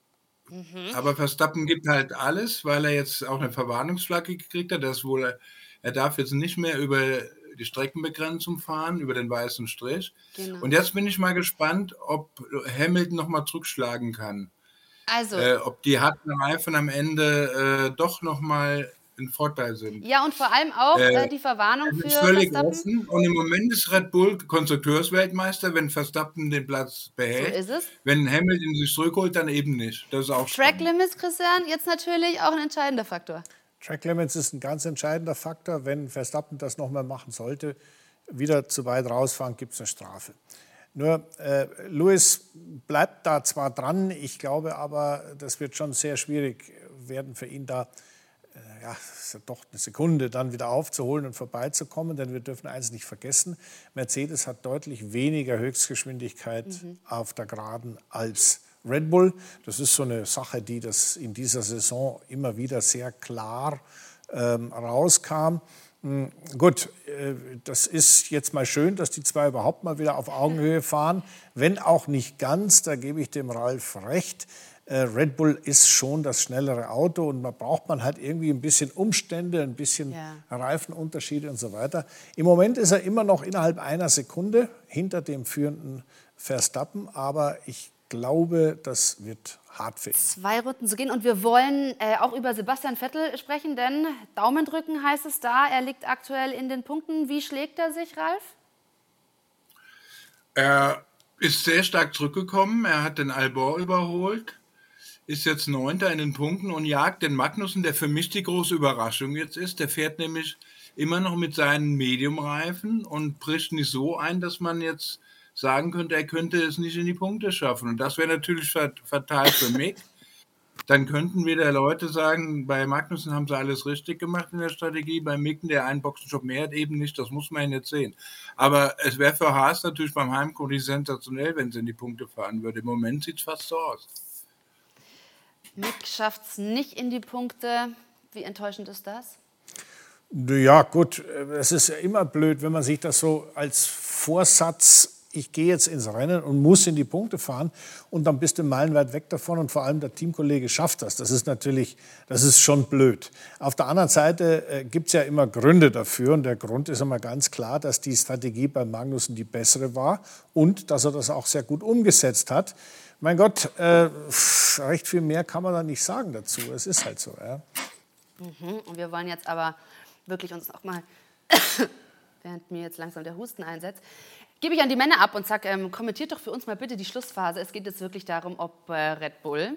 mhm. aber Verstappen gibt halt alles, weil er jetzt auch eine Verwarnungsflagge gekriegt hat. Das wohl, er darf jetzt nicht mehr über die Streckenbegrenzung fahren, über den weißen Strich. Genau. Und jetzt bin ich mal gespannt, ob Hamilton nochmal zurückschlagen kann. Also, äh, ob die harten Reifen am Ende äh, doch nochmal ein Vorteil sind. Ja, und vor allem auch äh, äh, die Verwarnung für völlig Verstappen. Offen. Und im Moment ist Red Bull Konstrukteursweltmeister, wenn Verstappen den Platz behält. So ist es. Wenn Hamilton sich zurückholt, dann eben nicht. Das ist auch Track spannend. Limits, Christian, jetzt natürlich auch ein entscheidender Faktor. Track Limits ist ein ganz entscheidender Faktor. Wenn Verstappen das nochmal machen sollte, wieder zu weit rausfahren, gibt es eine Strafe. Nur, äh, Lewis bleibt da zwar dran, ich glaube aber, das wird schon sehr schwierig werden für ihn da, äh, ja, ist ja doch eine Sekunde dann wieder aufzuholen und vorbeizukommen, denn wir dürfen eins nicht vergessen, Mercedes hat deutlich weniger Höchstgeschwindigkeit mhm. auf der Geraden als Red Bull. Das ist so eine Sache, die das in dieser Saison immer wieder sehr klar ähm, rauskam. Gut, das ist jetzt mal schön, dass die zwei überhaupt mal wieder auf Augenhöhe fahren. Wenn auch nicht ganz, da gebe ich dem Ralf recht. Red Bull ist schon das schnellere Auto und da braucht man halt irgendwie ein bisschen Umstände, ein bisschen ja. Reifenunterschiede und so weiter. Im Moment ist er immer noch innerhalb einer Sekunde hinter dem führenden Verstappen, aber ich glaube, das wird hart für ihn. Zwei Runden zu gehen und wir wollen äh, auch über Sebastian Vettel sprechen, denn Daumen drücken heißt es da. Er liegt aktuell in den Punkten. Wie schlägt er sich, Ralf? Er ist sehr stark zurückgekommen. Er hat den Albon überholt. ist jetzt Neunter in den Punkten und jagt den Magnussen, der für mich die große Überraschung jetzt ist. Der fährt nämlich immer noch mit seinen Medium-Reifen und bricht nicht so ein, dass man jetzt sagen könnte, er könnte es nicht in die Punkte schaffen. Und das wäre natürlich fatal für Mick. Dann könnten wieder Leute sagen, bei Magnussen haben sie alles richtig gemacht in der Strategie, bei Micken, der einen Boxenstopp mehr hat, eben nicht. Das muss man ja nicht sehen. Aber es wäre für Haas natürlich beim Heimcody sensationell, wenn sie in die Punkte fahren würde. Im Moment sieht es fast so aus. Mick schafft es nicht in die Punkte. Wie enttäuschend ist das? Ja, gut, es ist ja immer blöd, wenn man sich das so als Vorsatz, ich gehe jetzt ins Rennen und muss in die Punkte fahren und dann bist du meilenweit weg davon und vor allem der Teamkollege schafft das. Das ist natürlich, das ist schon blöd. Auf der anderen Seite äh, gibt es ja immer Gründe dafür und der Grund ist immer ganz klar, dass die Strategie bei Magnussen die bessere war und dass er das auch sehr gut umgesetzt hat. Mein Gott, äh, recht viel mehr kann man da nicht sagen dazu. Es ist halt so. Ja. Mhm. Und wir wollen jetzt aber wirklich uns noch mal, während mir jetzt langsam der Husten einsetzt, gebe ich an die Männer ab und sage, ähm, kommentiert doch für uns mal bitte die Schlussphase. Es geht jetzt wirklich darum, ob äh, Red Bull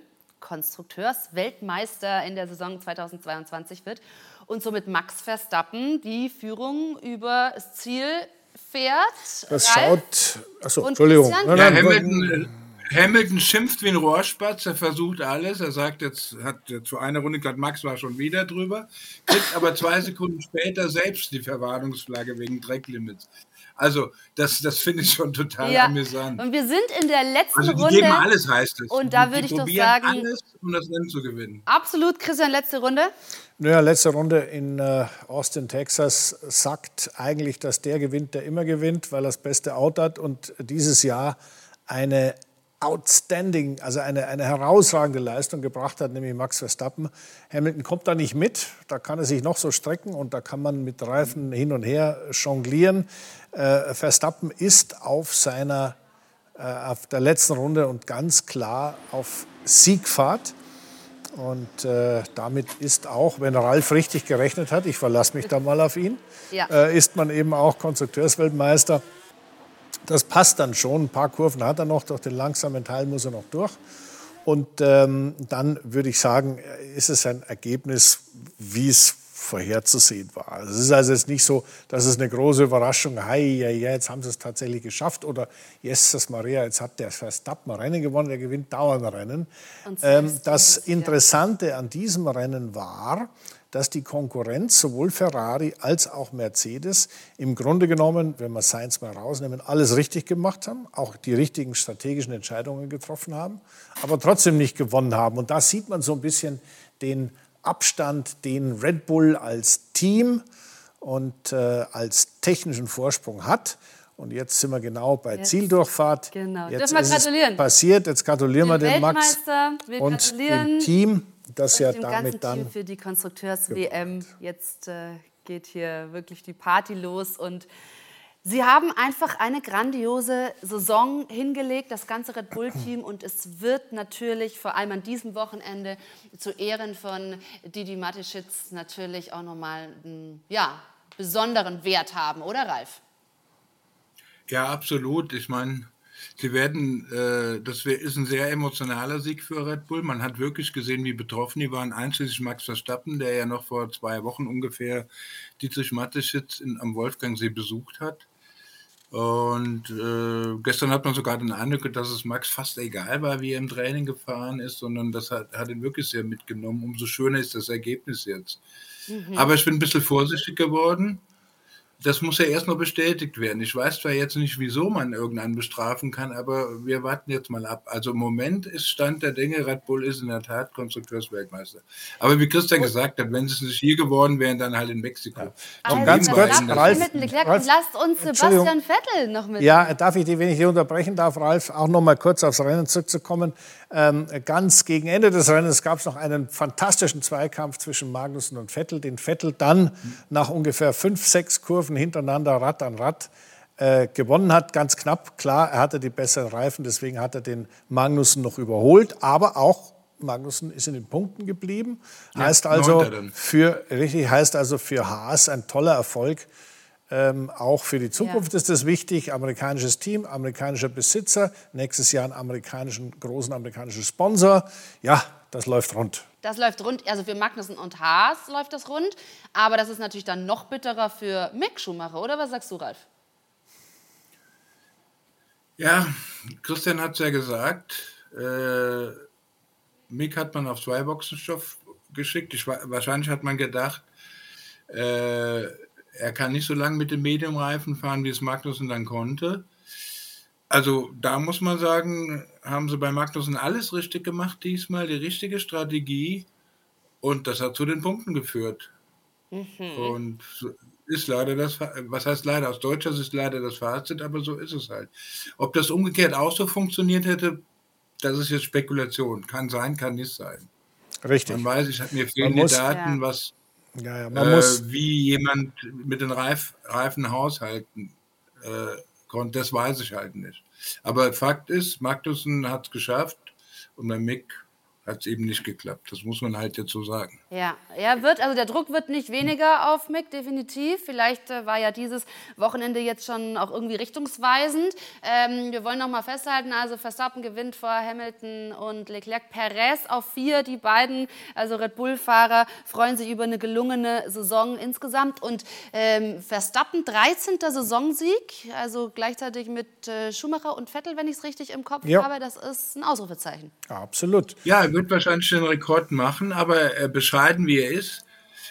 Konstrukteursweltmeister in der Saison zweitausendzweiundzwanzig wird und somit Max Verstappen die Führung über das Ziel fährt. Das Ralf schaut... Achso, Entschuldigung. Christian? Ja, Hamilton, Hamilton schimpft wie ein Rohrspatz, er versucht alles. Er sagt jetzt, hat zu einer Runde gesagt, Max war schon wieder drüber, kriegt aber zwei Sekunden später selbst die Verwarnungsflagge wegen Drecklimits. Also, das, das finde ich schon total Ja, amüsant. und wir sind in der letzten Also, die Runde. geben alles, heißt es. Und da Die würde ich doch probieren sagen, alles, um das Rennen zu gewinnen. absolut, Christian, letzte Runde. Naja, letzte Runde in äh, Austin, Texas, sagt eigentlich, dass der gewinnt, der immer gewinnt, weil er das beste Auto hat und dieses Jahr eine outstanding, also eine, eine herausragende Leistung gebracht hat, nämlich Max Verstappen. Hamilton kommt da nicht mit, da kann er sich noch so strecken und da kann man mit Reifen hin und her jonglieren. Äh, Verstappen ist auf seiner, äh, auf der letzten Runde und ganz klar auf Siegfahrt. Und äh, damit ist auch, wenn Ralf richtig gerechnet hat, ich verlasse mich da mal auf ihn, Ja. äh, ist man eben auch Konstrukteursweltmeister. Das passt dann schon. Ein paar Kurven hat er noch, durch den langsamen Teil muss er noch durch. Und ähm, dann würde ich sagen, ist es ein Ergebnis, wie es vorherzusehen war. Also es ist also jetzt nicht so, dass es eine große Überraschung, hey, ja, ja, jetzt haben sie es tatsächlich geschafft oder Jesus Maria, jetzt hat der Verstappen Rennen gewonnen, der gewinnt dauernd Rennen. Ähm, das Interessante an diesem Rennen war, dass die Konkurrenz, sowohl Ferrari als auch Mercedes, im Grunde genommen, wenn wir Sainz mal rausnehmen, alles richtig gemacht haben, auch die richtigen strategischen Entscheidungen getroffen haben, aber trotzdem nicht gewonnen haben. Und da sieht man so ein bisschen den Abstand, den Red Bull als Team und äh, als technischen Vorsprung hat. Und jetzt sind wir genau bei Jetzt, Zieldurchfahrt. Genau. Jetzt Dürfen wir ist gratulieren. es passiert. Jetzt gratulieren wir dem Max Weltmeister, wir und gratulieren dem Team, das ja dem ganzen damit dann... Team für die Konstrukteurs-W M. Jetzt äh, geht hier wirklich die Party los und sie haben einfach eine grandiose Saison hingelegt, das ganze Red Bull-Team. Und es wird natürlich vor allem an diesem Wochenende zu Ehren von Didi Mateschitz natürlich auch nochmal einen ja, besonderen Wert haben, oder Ralf? Ja, absolut. Ich meine, sie werden, äh, das wär, ist ein sehr emotionaler Sieg für Red Bull. Man hat wirklich gesehen, wie betroffen die waren, einschließlich Max Verstappen, der ja noch vor zwei Wochen ungefähr Dietrich Mateschitz in, am Wolfgangsee besucht hat. Und äh, gestern hat man sogar den Eindruck, dass es Max fast egal war, wie er im Training gefahren ist, sondern das hat, hat ihn wirklich sehr mitgenommen. Umso schöner ist das Ergebnis jetzt. Mhm. Aber ich bin ein bisschen vorsichtig geworden. Das muss ja erst noch bestätigt werden. Ich weiß zwar jetzt nicht, wieso man irgendeinen bestrafen kann, aber wir warten jetzt mal ab. Also im Moment ist Stand der Dinge, Red Bull ist in der Tat Konstrukteursweltmeister. Aber wie Christian gesagt hat, wenn sie es nicht hier geworden wären, dann halt in Mexiko. Ja. Also, ganz kurz, Ralf, Ralf, lasst uns Sebastian Vettel noch mit. Ja, darf ich dich, wenn ich dich unterbrechen darf, Ralf, auch noch mal kurz aufs Rennen zurückzukommen. Ähm, ganz gegen Ende des Rennens gab es noch einen fantastischen Zweikampf zwischen Magnussen und Vettel, den Vettel dann mhm. nach ungefähr fünf, sechs Kurven hintereinander Rad an Rad äh, gewonnen hat. Ganz knapp, klar, er hatte die besseren Reifen, deswegen hat er den Magnussen noch überholt, aber auch Magnussen ist in den Punkten geblieben. Ja, heißt also für richtig heißt also für Haas ein toller Erfolg. Ähm, auch für die Zukunft ja. ist das wichtig. Amerikanisches Team, amerikanischer Besitzer, nächstes Jahr einen amerikanischen, großen amerikanischen Sponsor. Ja, das läuft rund. Das läuft rund, also für Magnussen und Haas läuft das rund. Aber das ist natürlich dann noch bitterer für Mick Schumacher, oder? Was sagst du, Ralf? Ja, Christian hat es ja gesagt. Äh, Mick hat man auf Zweiboxenstoff geschickt. Ich, wahrscheinlich hat man gedacht, äh, er kann nicht so lange mit dem Medium-Reifen fahren, wie es Magnussen dann konnte. Also da muss man sagen, haben sie bei Magnussen alles richtig gemacht diesmal, die richtige Strategie, und das hat zu den Punkten geführt. Mhm. Und ist leider das, was heißt leider, aus deutscher Sicht leider das Fazit, aber so ist es halt. Ob das umgekehrt auch so funktioniert hätte, das ist jetzt Spekulation. Kann sein, kann nicht sein. Richtig. Man weiß, ich, mir fehlen die Daten, ja. was, ja, ja, man äh, muss wie jemand mit den Reif, Reifen haushalten äh, konnte, das weiß ich halt nicht. Aber Fakt ist, Magnussen hat es geschafft und bei Mick hat es eben nicht geklappt. Das muss man halt jetzt so sagen. Ja, er wird, also der Druck wird nicht weniger auf Mick, definitiv. Vielleicht äh, war ja dieses Wochenende jetzt schon auch irgendwie richtungsweisend. Ähm, wir wollen noch mal festhalten, also Verstappen gewinnt vor Hamilton und Leclerc. Perez auf vier, die beiden, also Red Bull-Fahrer, freuen sich über eine gelungene Saison insgesamt. Und ähm, Verstappen, dreizehnter Saisonsieg, also gleichzeitig mit äh, Schumacher und Vettel, wenn ich es richtig im Kopf ja. habe. Das ist ein Ausrufezeichen. Ja, absolut. Ja, er wird wahrscheinlich den Rekord machen, aber äh, bescheiden wie er ist,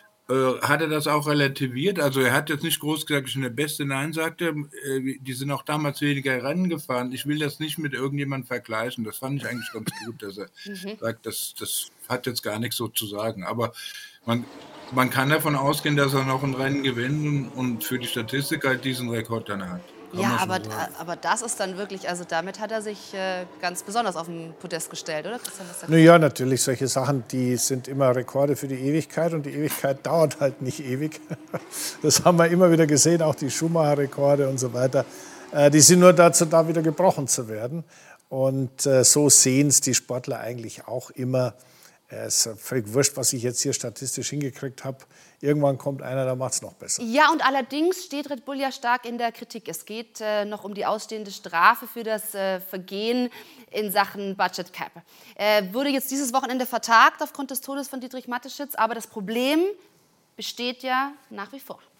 äh, hat er das auch relativiert. Also er hat jetzt nicht groß gesagt, ich bin der Beste. Nein, sagte er, äh, die sind auch damals weniger Rennen gefahren. Ich will das nicht mit irgendjemandem vergleichen. Das fand ich eigentlich ganz gut, dass er mhm. sagt, das, das hat jetzt gar nichts so zu sagen. Aber man, man kann davon ausgehen, dass er noch ein Rennen gewinnt und für die Statistik halt diesen Rekord dann hat. Kann ja, aber, aber das ist dann wirklich, also damit hat er sich äh, ganz besonders auf den Podest gestellt, oder Christian? Naja, natürlich, solche Sachen, die sind immer Rekorde für die Ewigkeit und die Ewigkeit dauert halt nicht ewig. Das haben wir immer wieder gesehen, auch die Schumacher-Rekorde und so weiter. Äh, die sind nur dazu da, wieder gebrochen zu werden. Und äh, so sehen es die Sportler eigentlich auch immer. Es ist völlig wurscht, was ich jetzt hier statistisch hingekriegt habe. Irgendwann kommt einer, der macht es noch besser. Ja, und allerdings steht Red Bull ja stark in der Kritik. Es geht äh, noch um die ausstehende Strafe für das äh, Vergehen in Sachen Budget Cap. Äh, wurde jetzt dieses Wochenende vertagt aufgrund des Todes von Dietrich Mateschitz. Aber das Problem besteht ja nach wie vor.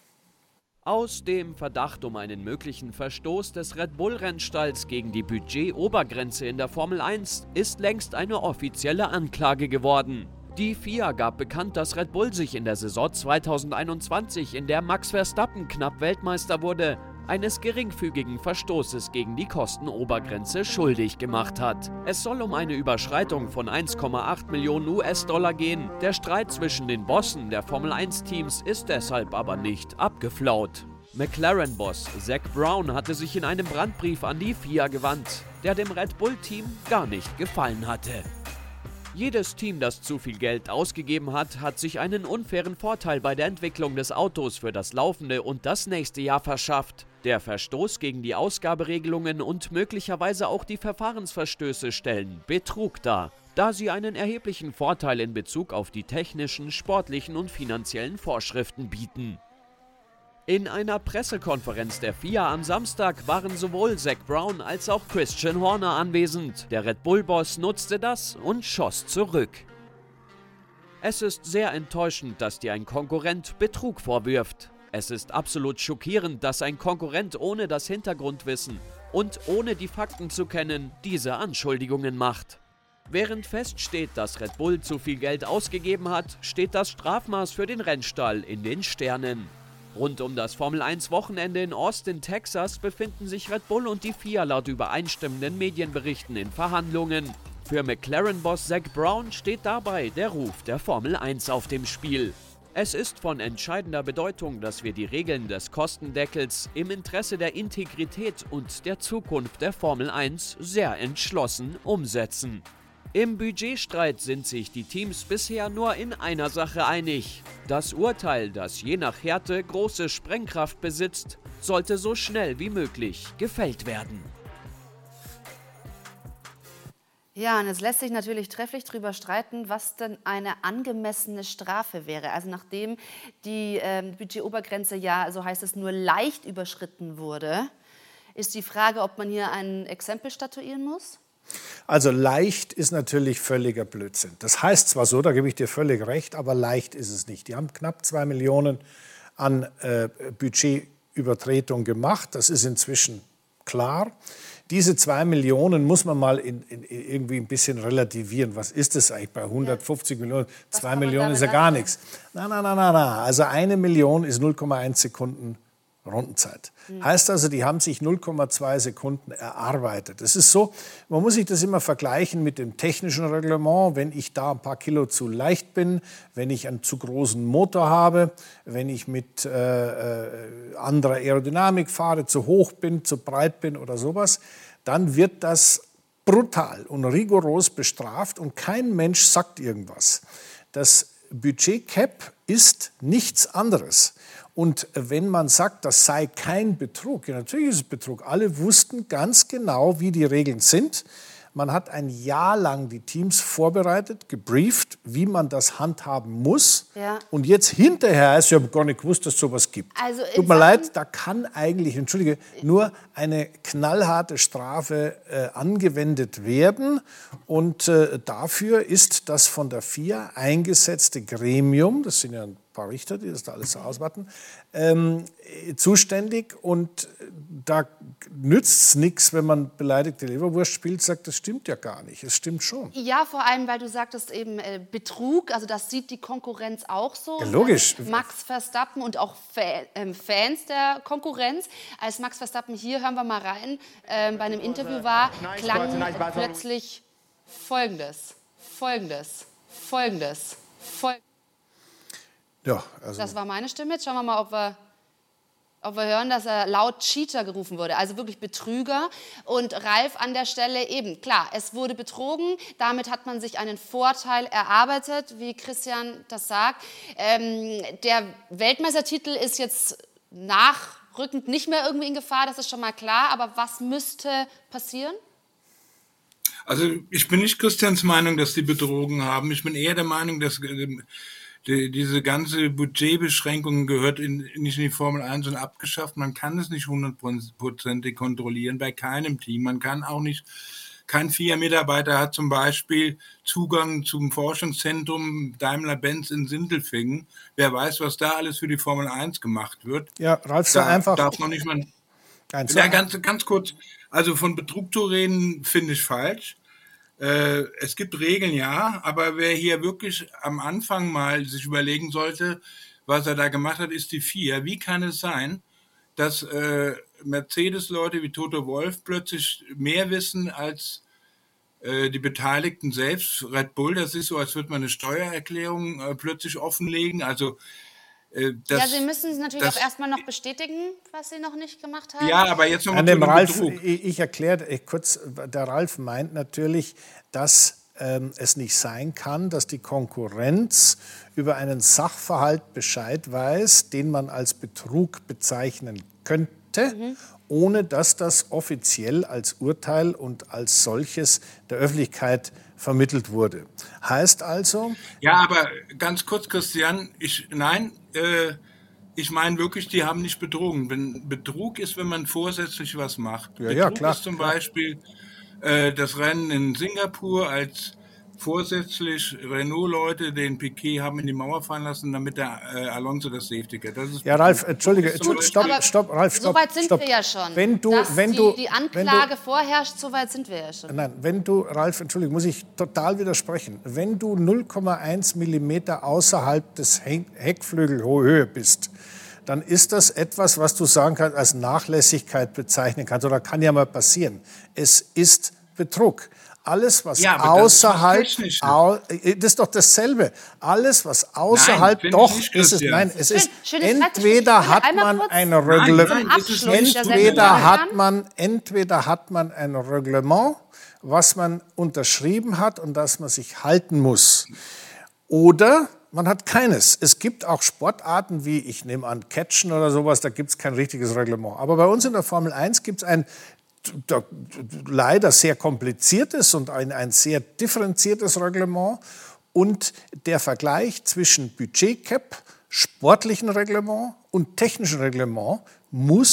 Aus dem Verdacht um einen möglichen Verstoß des Red Bull-Rennstalls gegen die Budget-Obergrenze in der Formel eins ist längst eine offizielle Anklage geworden. Die F I A gab bekannt, dass Red Bull sich in der Saison zweitausendeinundzwanzig, in der Max Verstappen knapp Weltmeister wurde, eines geringfügigen Verstoßes gegen die Kostenobergrenze schuldig gemacht hat. Es soll um eine Überschreitung von eins Komma acht Millionen U S-Dollar gehen. Der Streit zwischen den Bossen der Formel eins Teams ist deshalb aber nicht abgeflaut. McLaren-Boss Zak Brown hatte sich in einem Brandbrief an die F I A gewandt, der dem Red Bull-Team gar nicht gefallen hatte. Jedes Team, das zu viel Geld ausgegeben hat, hat sich einen unfairen Vorteil bei der Entwicklung des Autos für das laufende und das nächste Jahr verschafft. Der Verstoß gegen die Ausgaberegelungen und möglicherweise auch die Verfahrensverstöße stellen Betrug dar, da sie einen erheblichen Vorteil in Bezug auf die technischen, sportlichen und finanziellen Vorschriften bieten. In einer Pressekonferenz der F I A am Samstag waren sowohl Zak Brown als auch Christian Horner anwesend. Der Red Bull-Boss nutzte das und schoss zurück. Es ist sehr enttäuschend, dass dir ein Konkurrent Betrug vorwirft. Es ist absolut schockierend, dass ein Konkurrent ohne das Hintergrundwissen und ohne die Fakten zu kennen diese Anschuldigungen macht. Während feststeht, dass Red Bull zu viel Geld ausgegeben hat, steht das Strafmaß für den Rennstall in den Sternen. Rund um das Formel eins Wochenende in Austin, Texas, befinden sich Red Bull und die F I A laut übereinstimmenden Medienberichten in Verhandlungen. Für McLaren-Boss Zak Brown steht dabei der Ruf der Formel eins auf dem Spiel. Es ist von entscheidender Bedeutung, dass wir die Regeln des Kostendeckels im Interesse der Integrität und der Zukunft der Formel eins sehr entschlossen umsetzen. Im Budgetstreit sind sich die Teams bisher nur in einer Sache einig. Das Urteil, das je nach Härte große Sprengkraft besitzt, sollte so schnell wie möglich gefällt werden. Ja, und es lässt sich natürlich trefflich darüber streiten, was denn eine angemessene Strafe wäre. Also nachdem die äh, Budgetobergrenze ja, so heißt es, nur leicht überschritten wurde, ist die Frage, ob man hier ein Exempel statuieren muss. Also leicht ist natürlich völliger Blödsinn. Das heißt zwar so, da gebe ich dir völlig recht, aber leicht ist es nicht. Die haben knapp zwei Millionen an äh, Budgetübertretung gemacht. Das ist inzwischen klar. Diese zwei Millionen muss man mal in, in, irgendwie ein bisschen relativieren. Was ist das eigentlich bei hundertfünfzig ja. Millionen? Zwei Millionen ist ja gar nichts. Nein, nein, nein, nein, nein. Also eine Million ist null Komma eins Sekunden Rundenzeit. Mhm. Heißt also, die haben sich null Komma zwei Sekunden erarbeitet. Das ist so, man muss sich das immer vergleichen mit dem technischen Reglement. Wenn ich da ein paar Kilo zu leicht bin, wenn ich einen zu großen Motor habe, wenn ich mit äh, äh, anderer Aerodynamik fahre, zu hoch bin, zu breit bin oder sowas, dann wird das brutal und rigoros bestraft und kein Mensch sagt irgendwas. Das Budgetcap ist nichts anderes. Und wenn man sagt, das sei kein Betrug, ja, natürlich ist es Betrug. Alle wussten ganz genau, wie die Regeln sind. Man hat ein Jahr lang die Teams vorbereitet, gebrieft, wie man das handhaben muss. Ja. Und jetzt hinterher ist ja gar nicht gewusst, dass es sowas gibt. Also Tut mir leid, da kann eigentlich, entschuldige, nur eine knallharte Strafe äh, angewendet werden. Und äh, dafür ist das von der F I A eingesetzte Gremium, das sind ja ein paar Richter, die das da alles so auswarten, ähm, zuständig. Und da nützt es nichts, wenn man beleidigte Leberwurst spielt, sagt, das stimmt ja gar nicht. Es stimmt schon. Ja, vor allem, weil du sagtest eben äh, Betrug, also das sieht die Konkurrenz auch so. Ja, logisch. Also Max Verstappen und auch Fa äh, Fans der Konkurrenz. Als Max Verstappen hier, hören wir mal rein, äh, bei einem Interview war, klang plötzlich Folgendes, Folgendes, Folgendes, Folgendes. Ja, also das war meine Stimme. Jetzt schauen wir mal, ob wir, ob wir hören, dass er laut Cheater gerufen wurde, also wirklich Betrüger. Und Ralf an der Stelle eben, klar, es wurde betrogen. Damit hat man sich einen Vorteil erarbeitet, wie Christian das sagt. Ähm, der Weltmeistertitel ist jetzt nachrückend nicht mehr irgendwie in Gefahr, das ist schon mal klar. Aber was müsste passieren? Also ich bin nicht Christians Meinung, dass die betrogen haben. Ich bin eher der Meinung, dass Die, diese ganze Budgetbeschränkung gehört in, nicht in die Formel eins und abgeschafft. Man kann es nicht hundertprozentig kontrollieren bei keinem Team. Man kann auch nicht, kein F I A-Mitarbeiter hat zum Beispiel Zugang zum Forschungszentrum Daimler-Benz in Sindelfingen. Wer weiß, was da alles für die Formel eins gemacht wird. Ja, Ralf, so da einfach. Darf man nicht mal, ja, ganz, ganz kurz. Also von Betrug zu reden, finde ich falsch. Es gibt Regeln, ja, aber wer hier wirklich am Anfang mal sich überlegen sollte, was er da gemacht hat, ist die F I A. Wie kann es sein, dass äh, Mercedes-Leute wie Toto Wolff plötzlich mehr wissen als äh, die Beteiligten selbst? Red Bull, das ist so, als würde man eine Steuererklärung äh, plötzlich offenlegen. Also Das, ja, Sie müssen es natürlich das, auch erstmal noch bestätigen, was Sie noch nicht gemacht haben. Ja, aber jetzt nochmal zu dem Ralf, ich, ich erkläre kurz, der Ralf meint natürlich, dass ähm, es nicht sein kann, dass die Konkurrenz über einen Sachverhalt Bescheid weiß, den man als Betrug bezeichnen könnte, mhm. ohne dass das offiziell als Urteil und als solches der Öffentlichkeit vermittelt wurde. Heißt also... Ja, aber ganz kurz, Christian, ich, nein, äh, ich meine wirklich, die haben nicht betrogen. Wenn Betrug ist, wenn man vorsätzlich was macht. Ja, Betrug ja, klar, ist zum klar. Beispiel äh, das Rennen in Singapur, als vorsätzlich Renault-Leute den Piquet haben in die Mauer fallen lassen, damit der äh, Alonso das Safety Car. Das ist ja, Ralf, entschuldige, Entschuldige stopp, aber stopp, Ralf, stopp. So weit sind stopp. wir ja schon. Wenn du, dass wenn die, du, die Anklage du, vorherrscht, so weit sind wir ja schon. Nein, wenn du, Ralf, entschuldige, muss ich total widersprechen. Wenn du null Komma eins Millimeter außerhalb des Heckflügelhöhe bist, dann ist das etwas, was du sagen kannst, als Nachlässigkeit bezeichnen kannst. Oder kann ja mal passieren. Es ist Betrug. Alles, was ja, außerhalb, das ist, au, das ist doch dasselbe. Alles, was außerhalb, nein, doch ist es. Nein, es ist schön, entweder hat man ein Reglement, entweder hat man, entweder hat man ein Reglement, was man unterschrieben hat und das man sich halten muss, oder man hat keines. Es gibt auch Sportarten wie, ich nehme an, Catchen oder sowas, da gibt es kein richtiges Reglement. Aber bei uns in der Formel eins gibt es ein leider sehr kompliziertes und ein, ein sehr differenziertes Reglement. Und der Vergleich zwischen Budgetcap, sportlichen Reglement und technischen Reglement muss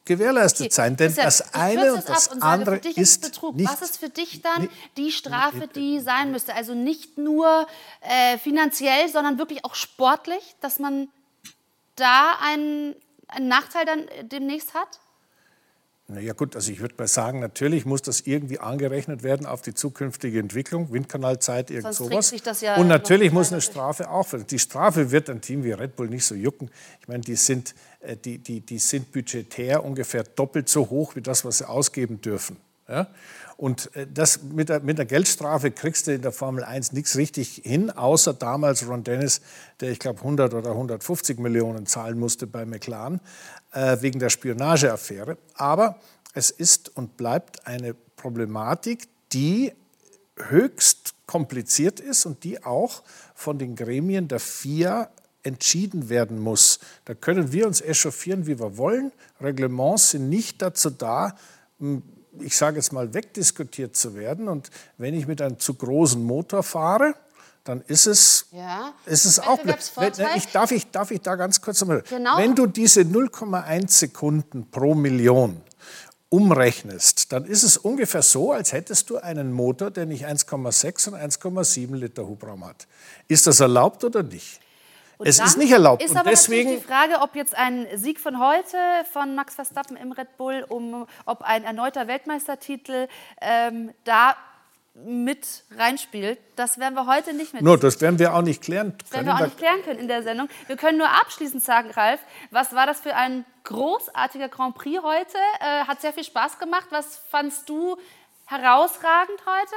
gewährleistet Okay, sein, denn Christian, das ich eine kürze und es das ab und sage, andere für dich ist Betrug. nicht... Was ist für dich dann nee, die Strafe, nee, die sein müsste? Also nicht nur äh, finanziell, sondern wirklich auch sportlich, dass man da einen, einen Nachteil dann demnächst hat? Na ja gut, also ich würde mal sagen, natürlich muss das irgendwie angerechnet werden auf die zukünftige Entwicklung, Windkanalzeit, irgend Sonst trägt sowas. sich das ja und natürlich noch muss eine weiter durch. Strafe auch, die Strafe wird ein Team wie Red Bull nicht so jucken. Ich meine, die sind, äh, die, die, die sind budgetär ungefähr doppelt so hoch wie das, was sie ausgeben dürfen. Ja? Und äh, das mit der, mit der Geldstrafe kriegst du in der Formel eins nichts richtig hin, außer damals Ron Dennis, der ich glaube hundert oder hundertfünfzig Millionen zahlen musste bei McLaren äh, wegen der Spionageaffäre. Aber es ist und bleibt eine Problematik, die höchst kompliziert ist und die auch von den Gremien der F I A entschieden werden muss. Da können wir uns echauffieren, wie wir wollen. Reglements sind nicht dazu da, ich sage jetzt mal, wegdiskutiert zu werden. Und wenn ich mit einem zu großen Motor fahre, dann ist es, Ja. ist es auch blöd. Wenn, ich, darf, ich, darf ich da ganz kurz mal... Genau. Wenn du diese null Komma eins Sekunden pro Million umrechnest, dann ist es ungefähr so, als hättest du einen Motor, der nicht eins Komma sechs und eins Komma sieben Liter Hubraum hat. Ist das erlaubt oder nicht? Und Es dann ist nicht erlaubt. Ist Und aber deswegen, natürlich die Frage, ob jetzt ein Sieg von heute von Max Verstappen im Red Bull, um, ob ein erneuter Weltmeistertitel ähm, da mit reinspielt. Das werden wir heute nicht mehr nur, das werden wir auch nicht klären Das werden können. wir auch nicht klären können in der Sendung. Wir können nur abschließend sagen, Ralf, was war das für ein großartiger Grand Prix heute? Äh, hat sehr viel Spaß gemacht. Was fandst du herausragend heute?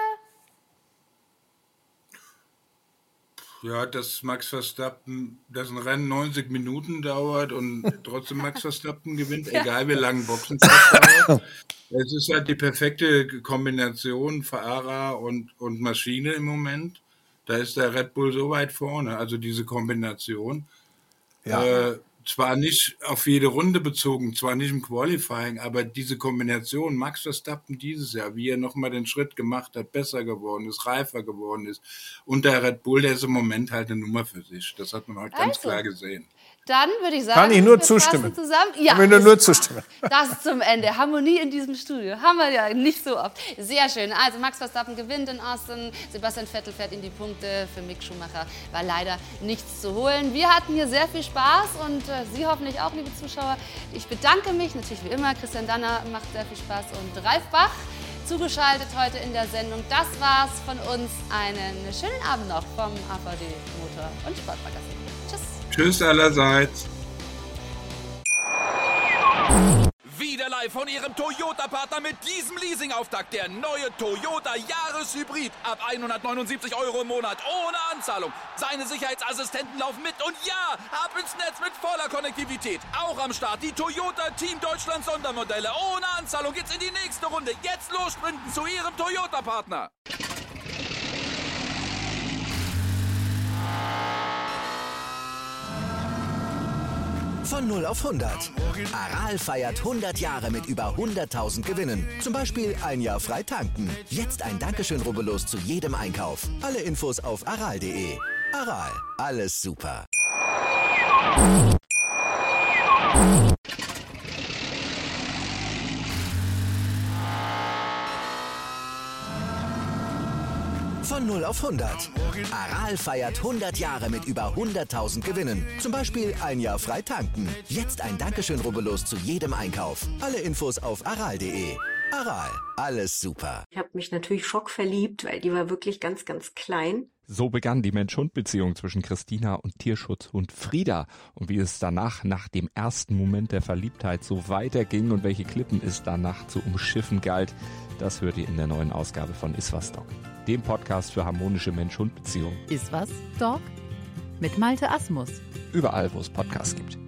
Ja, dass Max Verstappen, dass ein Rennen neunzig Minuten dauert und trotzdem Max Verstappen gewinnt, egal wie lange Boxenstopp dauert. Es ist halt die perfekte Kombination Fahrer und, und Maschine im Moment. Da ist der Red Bull so weit vorne, also diese Kombination. Ja. Äh, zwar nicht auf jede Runde bezogen, zwar nicht im Qualifying, aber diese Kombination, Max Verstappen dieses Jahr, wie er nochmal den Schritt gemacht hat, besser geworden ist, reifer geworden ist. Und der Red Bull, der ist im Moment halt eine Nummer für sich. Das hat man heute ganz Also. klar gesehen. Dann würde ich sagen, Kann ich nur wir fassen zustimmen. Zusammen. Ja, Kann ich nur, das- nur zustimmen. Das ist zum Ende. Harmonie in diesem Studio. Haben wir ja nicht so oft. Sehr schön. Also Max Verstappen gewinnt in Austin. Sebastian Vettel fährt in die Punkte. Für Mick Schumacher war leider nichts zu holen. Wir hatten hier sehr viel Spaß und äh, Sie hoffentlich auch, liebe Zuschauer. Ich bedanke mich natürlich wie immer. Christian Danner macht sehr viel Spaß und Ralf Bach zugeschaltet heute in der Sendung. Das war's von uns. Einen schönen Abend noch vom A V D Motor- und Sportmagazin. Tschüss. Tschüss allerseits. Wieder live von Ihrem Toyota-Partner mit diesem Leasing-Auftakt. Der neue Toyota Jahreshybrid. Ab hundertneunundsiebzig Euro im Monat. Ohne Anzahlung. Seine Sicherheitsassistenten laufen mit. Und ja, ab ins Netz mit voller Konnektivität. Auch am Start die Toyota Team Deutschland Sondermodelle. Ohne Anzahlung geht's in die nächste Runde. Jetzt los sprinten zu Ihrem Toyota-Partner. Von null auf hundert. Aral feiert hundert Jahre mit über hunderttausend Gewinnen. Zum Beispiel ein Jahr frei tanken. Jetzt ein Dankeschön, rubbellos zu jedem Einkauf. Alle Infos auf aral punkt de. Aral, alles super. Von null auf hundert. Aral feiert hundert Jahre mit über hunderttausend Gewinnen. Zum Beispiel ein Jahr frei tanken. Jetzt ein Dankeschön, rubbellos zu jedem Einkauf. Alle Infos auf aral punkt de. Aral, alles super. Ich habe mich natürlich schockverliebt, weil die war wirklich ganz, ganz klein. So begann die Mensch-Hund-Beziehung zwischen Christina und Tierschutzhund Frieda. Und wie es danach, nach dem ersten Moment der Verliebtheit, so weiterging und welche Klippen es danach zu umschiffen galt, das hört ihr in der neuen Ausgabe von Iswas Dog, dem Podcast für harmonische Mensch-Hund-Beziehungen. Iswas Dog? Mit Malte Asmus. Überall, wo es Podcasts gibt.